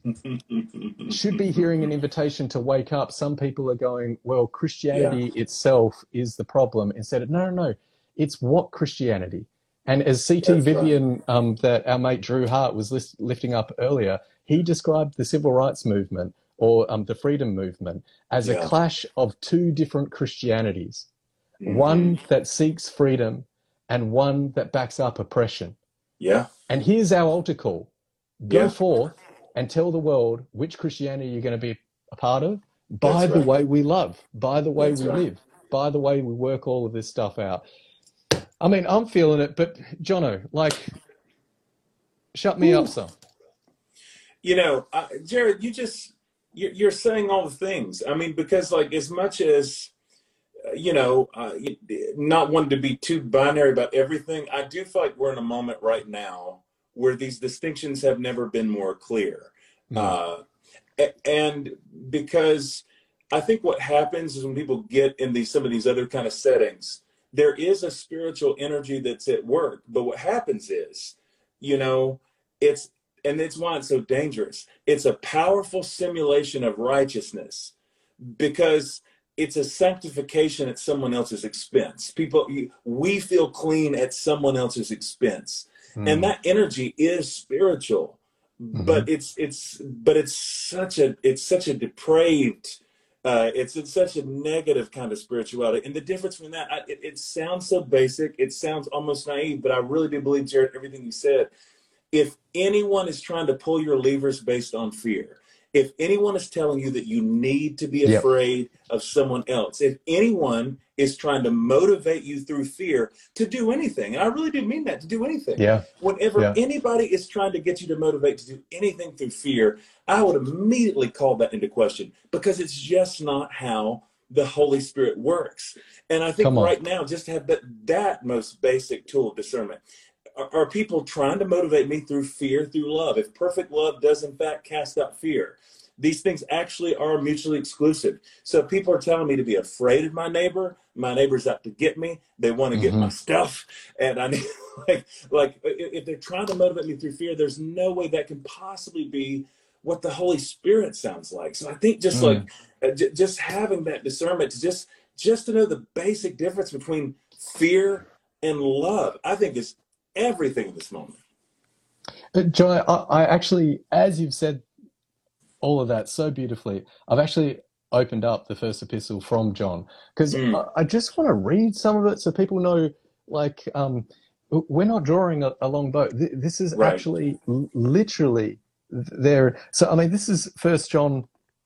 should be hearing an invitation to wake up, some people are going, well, Christianity itself is the problem, instead of, no, no, no, it's what Christianity? And as C T That's right. Vivian, um, that our mate Drew Hart was list- lifting up earlier, he described the civil rights movement or um, the freedom movement as Yeah. a clash of two different Christianities. Mhm. One that seeks freedom and one that backs up oppression. Yeah. And here's our altar call. Go Yeah. forth and tell the world which Christianity you're going to be a part of by That's the right. way we love, by the way That's we right. live, by the way we work all of this stuff out. I mean, I'm feeling it, but Jono, like, shut me up Ooh. some. You know, uh, Jared, you just, you're, you're saying all the things. I mean, because like as much as, uh, you know, uh, not wanting to be too binary about everything, I do feel like we're in a moment right now where these distinctions have never been more clear. Mm. Uh, a- and because I think what happens is when people get in these, some of these other kind of settings, there is a spiritual energy that's at work. But what happens is, you know, it's, and it's why it's so dangerous. It's a powerful simulation of righteousness because it's a sanctification at someone else's expense. People, we feel clean at someone else's expense. Mm. And that energy is spiritual, Mhm. but it's, it's, but it's such a, it's such a depraved, uh, it's, it's such a negative kind of spirituality. And the difference between that, I, it, it sounds so basic. It sounds almost naive, but I really do believe, Jared, everything you said. If anyone is trying to pull your levers based on fear, If anyone is telling you that you need to be Yep. afraid of someone else, if anyone is trying to motivate you through fear to do anything, and I really do mean that, to do anything. Yeah. Whenever Yeah. anybody is trying to get you to motivate to do anything through fear, I would immediately call that into question, because it's just not how the Holy Spirit works. And I think Come on. right now, just to have that, that most basic tool of discernment. Are, are people trying to motivate me through fear, through love? If perfect love does in fact cast out fear, these things actually are mutually exclusive. So if people are telling me to be afraid of my neighbor, my neighbor's out to get me, they want to get my Mhm. stuff, and I need like like if if they're trying to motivate me through fear, there's no way that can possibly be what the Holy Spirit sounds like. So I think just like Mm. uh, j- just having that discernment to just just to know the basic difference between fear and love, I think is everything in this moment. But John, I, I actually, as you've said all of that so beautifully, I've actually opened up the first epistle from John, because Mm, I, I just want to read some of it so people know, like, um, we're not drawing a, a long bow. Th- This is right. actually l- literally there. So, I mean, this is First John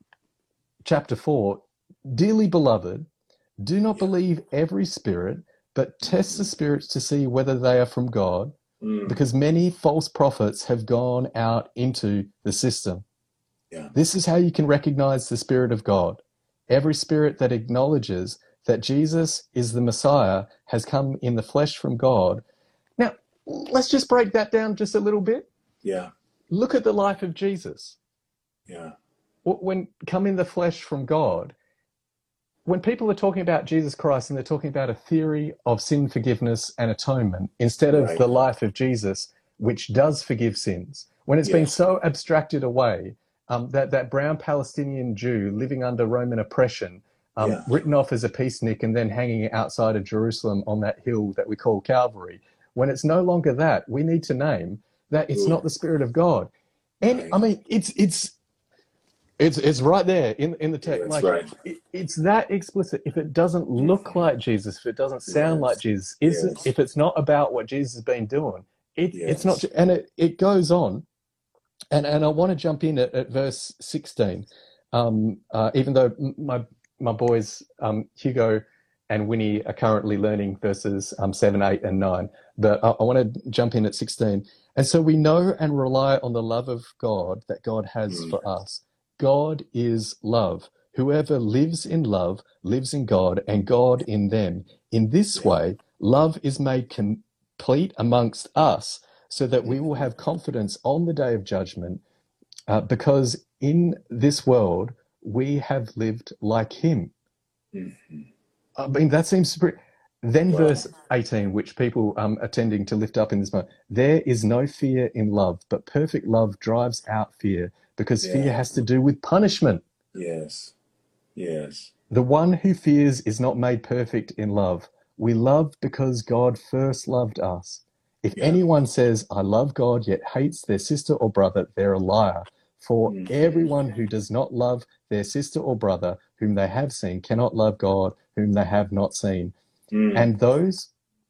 chapter four. Dearly beloved, do not Yeah. believe every spirit, but test the spirits to see whether they are from God, Mm, because many false prophets have gone out into the system. yeah. This is how you can recognize the Spirit of God. Every spirit that acknowledges that Jesus is the Messiah has come in the flesh from God. Now, let's just break that down just a little bit. Yeah. Look at the life of Jesus. Yeah. When come in the flesh from God, when people are talking about Jesus Christ and they're talking about a theory of sin forgiveness and atonement instead of Right. the life of Jesus, which does forgive sins, when it's been Yeah. so abstracted away, um, that, that brown Palestinian Jew living under Roman oppression, um, Yeah. written off as a peacenik and then hanging outside of Jerusalem on that hill that we call Calvary, when it's no longer that, we need to name that it's Ooh, not the Spirit of God. And right. I mean, it's it's it's it's right there in in the text. That's Like right. it, it's that explicit. If it doesn't look like Jesus, if it doesn't sound like Yes. Jesus, isn't Yes. if it's not about what Jesus has been doing, it it's not. Yes. And it it goes on, and and I want to jump in at, at verse sixteen. Um, uh, even though m- my my boys um, Hugo and Winnie are currently learning verses um, seven, eight, and nine, but I, I want to jump in at sixteen. And so we know and rely on the love of God that God has Mm, for us. God is love. Whoever lives in love lives in God and God in them. In this yeah. way, love is made complete amongst us so that we will Mhm. have confidence on the day of judgment, uh, because in this world we have lived like him. Mhm. I mean, that seems pretty. Then Wow. verse eighteen, which people um, are tending to lift up in this moment. There is no fear in love, but perfect love drives out fear, because fear Yeah. has to do with punishment. Yes. Yes. The one who fears is not made perfect in love. We love because God first loved us. If Yeah. anyone says, I love God, yet hates their sister or brother, they're a liar. For Mhm. everyone who does not love their sister or brother whom they have seen cannot love God whom they have not seen. Mm, And those,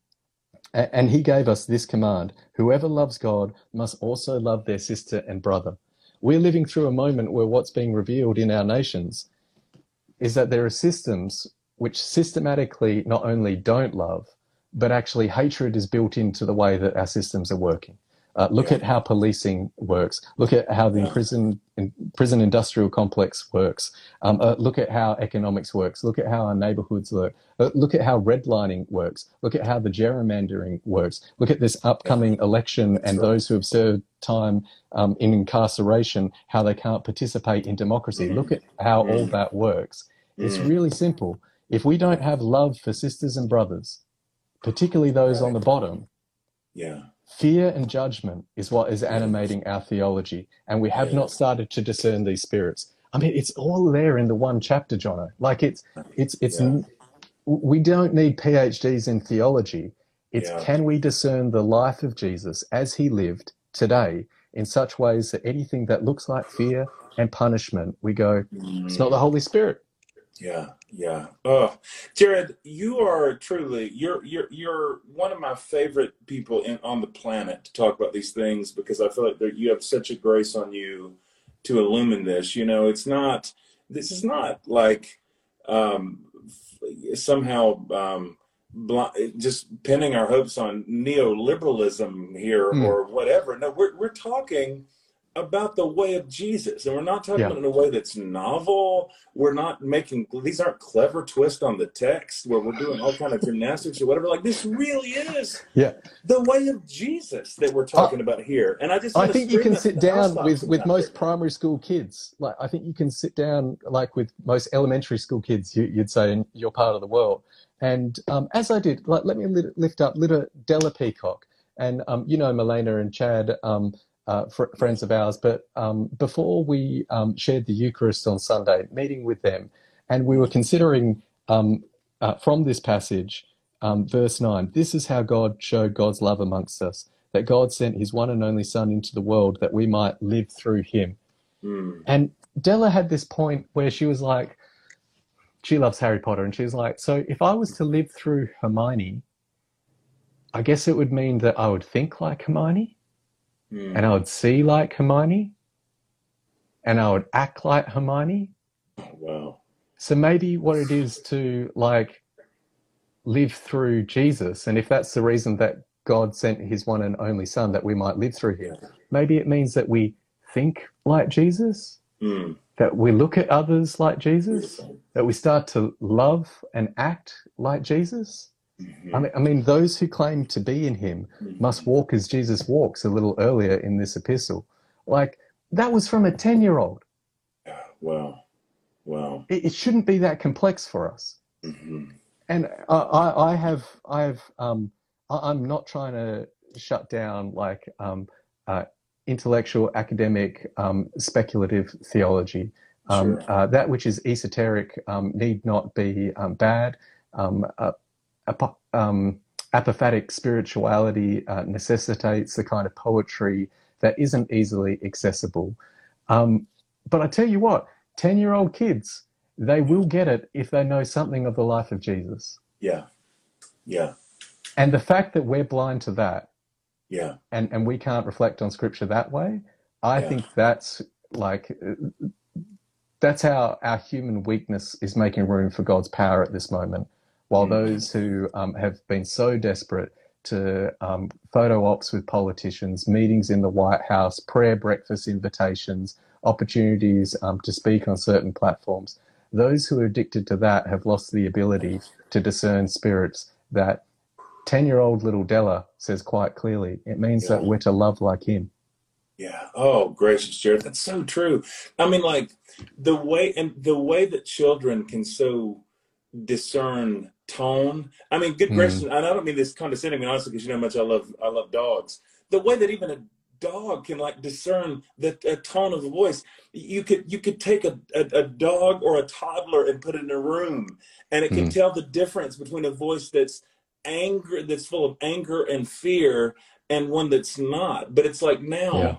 a- and he gave us this command: whoever loves God must also love their sister and brother. We're living through a moment where what's being revealed in our nations is that there are systems which systematically not only don't love, but actually hatred is built into the way that our systems are working. Uh, look yeah. at how policing works. Look at how the Yeah. prison in, prison industrial complex works. Um, uh, look at how economics works. Look at how our neighborhoods work. Uh, look at how redlining works. Look at how the gerrymandering works. Look at this Yeah. upcoming election That's and right. those who have served time um, in incarceration, how they can't participate in democracy. Look Mm, at how all mm, that works. It's mm. really simple. If we don't have love for sisters and brothers, particularly those on Right. the bottom, Yeah. fear and judgment is what is Yes. animating our theology, and we have not Yes. started to discern these spirits. I mean, it's all there in the one chapter, Jono. Like it's, it's, it's. Yeah. We don't need PhDs in theology. It's Yeah. can we discern the life of Jesus as he lived today in such ways that anything that looks like fear and punishment, we go, it's not the Mm. Holy Spirit. Yeah, yeah. Oh, Jared, you are truly you're you're you're one of my favorite people in on the planet to talk about these things, because I feel like that you have such a grace on you to illumine this. You know, it's not, this is not like um, somehow um, bl- just pinning our hopes on neoliberalism here Mm. or whatever. No, we're, we're talking about the way of Jesus. And we're not talking Yeah. about it in a way that's novel. We're not making, these aren't clever twists on the text where we're doing all kind of gymnastics or whatever. Like, this really is Yeah. the way of Jesus that we're talking about here. And I just I want to think you scream can that sit from the down housetops with, with sometimes most right now. primary school kids. Like, I think you can sit down like with most elementary school kids, you, you'd say, in your part of the world. And um, as I did, like, let me li- lift up little Della Peacock. And, um, you know, Milena and Chad, um, uh, fr- friends of ours. But um, before we um, shared the Eucharist on Sunday, meeting with them, and we were considering um, uh, from this passage, um, verse nine, this is how God showed God's love amongst us, that God sent his one and only Son into the world that we might live through him. Mm. And Della had this point where she was like, she loves Harry Potter, and she was like, so if I was to live through Hermione, I guess it would mean that I would think like Hermione, Mm. and I would see like Hermione, and I would act like Hermione. Wow. So maybe what it is to like live through Jesus, and if that's the reason that God sent his one and only Son that we might live through him, maybe it means that we think like Jesus, Mm. that we look at others like Jesus, Beautiful. that we start to love and act like Jesus. Mhm. I mean, I mean, those who claim to be in him Mhm. must walk as Jesus walks, a little earlier in this epistle. Like, that was from a ten-year-old. Wow. Wow. It, it shouldn't be that complex for us. Mhm. And I, I, I have, I have, um, I, I'm not trying to shut down like um, uh, intellectual, academic, um, speculative theology. Um, Sure. uh, that which is esoteric um, need not be um, bad. Um, uh, ap- um, apophatic spirituality uh, necessitates the kind of poetry that isn't easily accessible. Um, but I tell you what, ten-year-old kids, they will get it if they know something of the life of Jesus. Yeah. Yeah. And the fact that we're blind to that Yeah. and, and we can't reflect on Scripture that way, I Yeah. think that's like, that's how our human weakness is making room for God's power at this moment. While Mm. those who um, have been so desperate to um, photo ops with politicians, meetings in the White House, prayer breakfast invitations, opportunities um, to speak on certain platforms, those who are addicted to that have lost the ability to discern spirits that ten-year-old little Della says quite clearly. It means Yeah. that we're to love like him. Yeah. Oh, gracious, Jared. That's so true. I mean, like the way and the way that children can so discern tone. I mean, good Mm. gracious, and I don't mean this condescending, honestly, because you know how much I love I love dogs. The way that even a dog can like discern the a tone of the voice. You could you could take a, a, a dog or a toddler and put it in a room, and it can Mm. tell the difference between a voice that's anger, that's full of anger and fear, and one that's not. But it's like now. Yeah.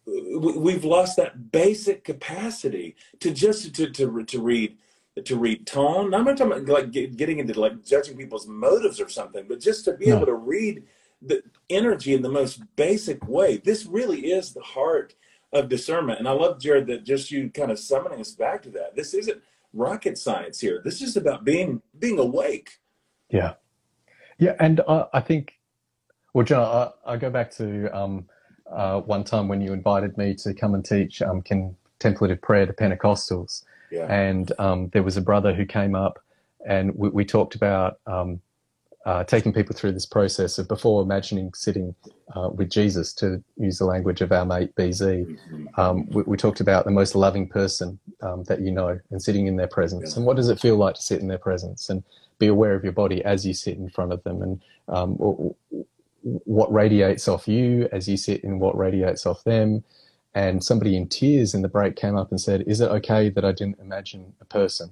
we- we've lost that basic capacity to just to to to read to read tone. I'm not talking about like get, getting into like judging people's motives or something, but just to be No. able to read the energy in the most basic way. This really is the heart of discernment. And I love, Jared, that just you kind of summoning us back to that. This isn't rocket science here. This is about being being awake. Yeah. Yeah. And I, I think, well, John, I, I go back to um, uh, one time when you invited me to come and teach um, contemplative prayer to Pentecostals. Yeah. And um, there was a brother who came up and we, we talked about um, uh, taking people through this process of before imagining sitting uh, with Jesus, to use the language of our mate B Z. Mhm. Um, we, we talked about the most loving person um, that you know and sitting in their presence. Yeah. And what does it feel like to sit in their presence? And be aware of your body as you sit in front of them, and um, w- w- what radiates off you as you sit and what radiates off them. And somebody in tears in the break came up and said, is it okay that I didn't imagine a person?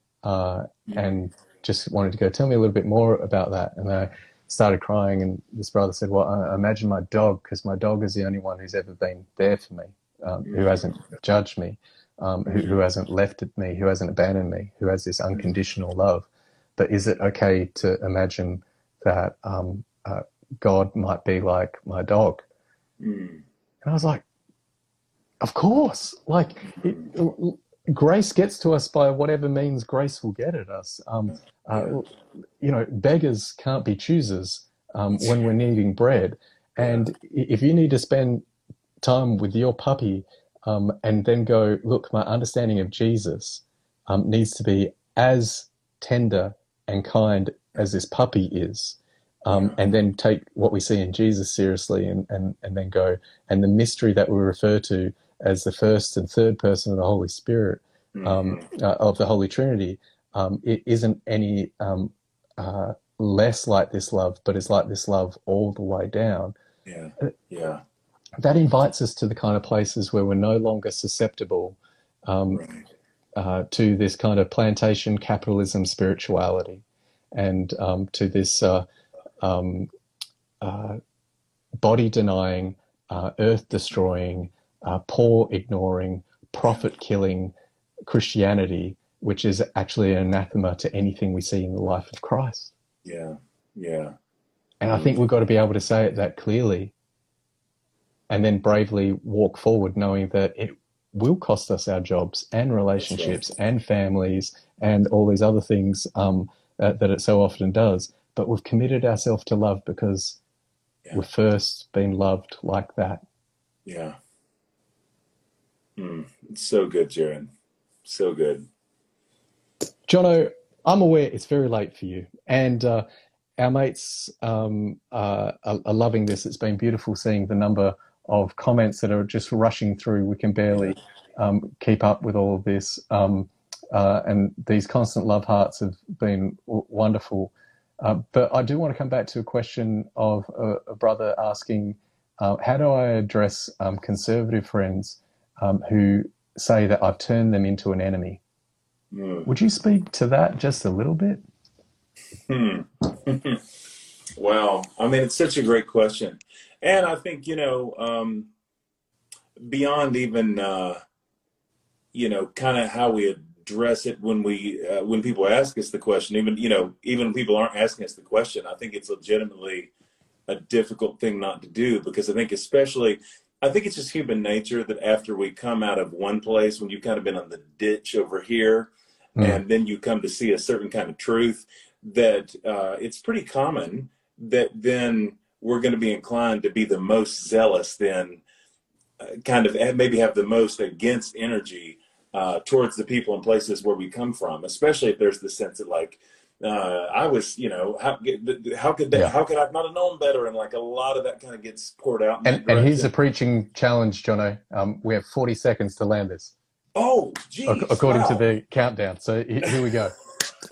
Uh, and just wanted to go, tell me a little bit more about that. And I started crying, and this brother said, well, I imagine my dog, because my dog is the only one who's ever been there for me, um, who hasn't judged me, um, who, who hasn't left me, who hasn't abandoned me, who has this unconditional love. But is it okay to imagine that um, uh, God might be like my dog? Mm. And I was like, Of course, like it, grace gets to us by whatever means grace will get at us. Um, uh, you know, beggars can't be choosers um, when we're needing bread. And if you need to spend time with your puppy um, and then go, look, my understanding of Jesus um, needs to be as tender and kind as this puppy is. Um, and then take what we see in Jesus seriously and, and, and then go, and the mystery that we refer to as the first and third person of the Holy Spirit, um, mm-hmm. uh, of the Holy Trinity, um, it isn't any um, uh, less like this love, but it's like this love all the way down. Yeah, yeah. That invites us to the kind of places where we're no longer susceptible um, right. uh, to this kind of plantation capitalism spirituality and um, to this uh, um, uh, body-denying, uh, earth-destroying, uh, poor-ignoring, profit-killing Christianity, which is actually an anathema to anything we see in the life of Christ. Yeah, yeah. And I think we've got to be able to say it that clearly and then bravely walk forward knowing that it will cost us our jobs and relationships right. and families and all these other things um, uh, that it so often does. But we've committed ourselves to love because yeah. we've first been loved like that. Yeah. Mm, it's so good, Jared. So good. Jono, I'm aware it's very late for you. And uh, our mates um, uh, are, are loving this. It's been beautiful seeing the number of comments that are just rushing through. We can barely um, keep up with all of this. Um, uh, and these constant love hearts have been w- wonderful. Uh, but I do want to come back to a question of a, a brother asking, uh, how do I address um, conservative friends um, who say that I've turned them into an enemy? Mm. Would you speak to that just a little bit? Hmm. Wow. I mean, it's such a great question. And I think, you know, um, beyond even, uh, you know, kind of how we address it when we, uh, when people ask us the question, even, you know, even when people aren't asking us the question, I think it's legitimately a difficult thing not to do, because I think especially, I think it's just human nature that after we come out of one place, when you've kind of been on the ditch over here, mm. and then you come to see a certain kind of truth, that uh, it's pretty common that then we're going to be inclined to be the most zealous, then uh, kind of maybe have the most against energy uh, towards the people and places where we come from, especially if there's the sense that like, uh, I was, you know, how, how could that, yeah. how could I not have known better? And like a lot of that kind of gets poured out. In and, and here's a preaching challenge, Jono. Um, we have forty seconds to land this. Oh, geez. Ac- according wow. to the countdown. So here we go.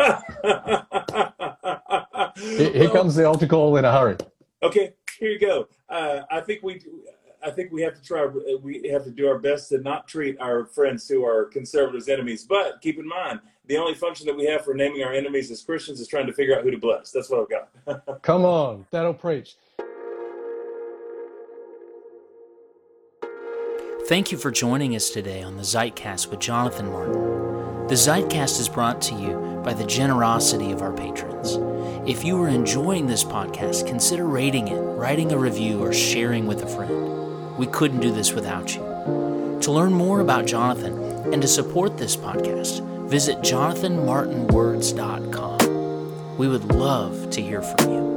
here here well, comes the altar call in a hurry. Okay, here you go. Uh, I think we, I think we have to try. We have to do our best to not treat our friends who are conservatives enemies. But keep in mind, the only function that we have for naming our enemies as Christians is trying to figure out who to bless. That's what I've got. Come on, that'll preach. Thank you for joining us today on the Zeitcast with Jonathan Martin. The Zeitcast is brought to you by the generosity of our patrons. If you are enjoying this podcast, consider rating it, writing a review, or sharing with a friend. We couldn't do this without you. To learn more about Jonathan and to support this podcast, visit jonathan martin words dot com. We would love to hear from you.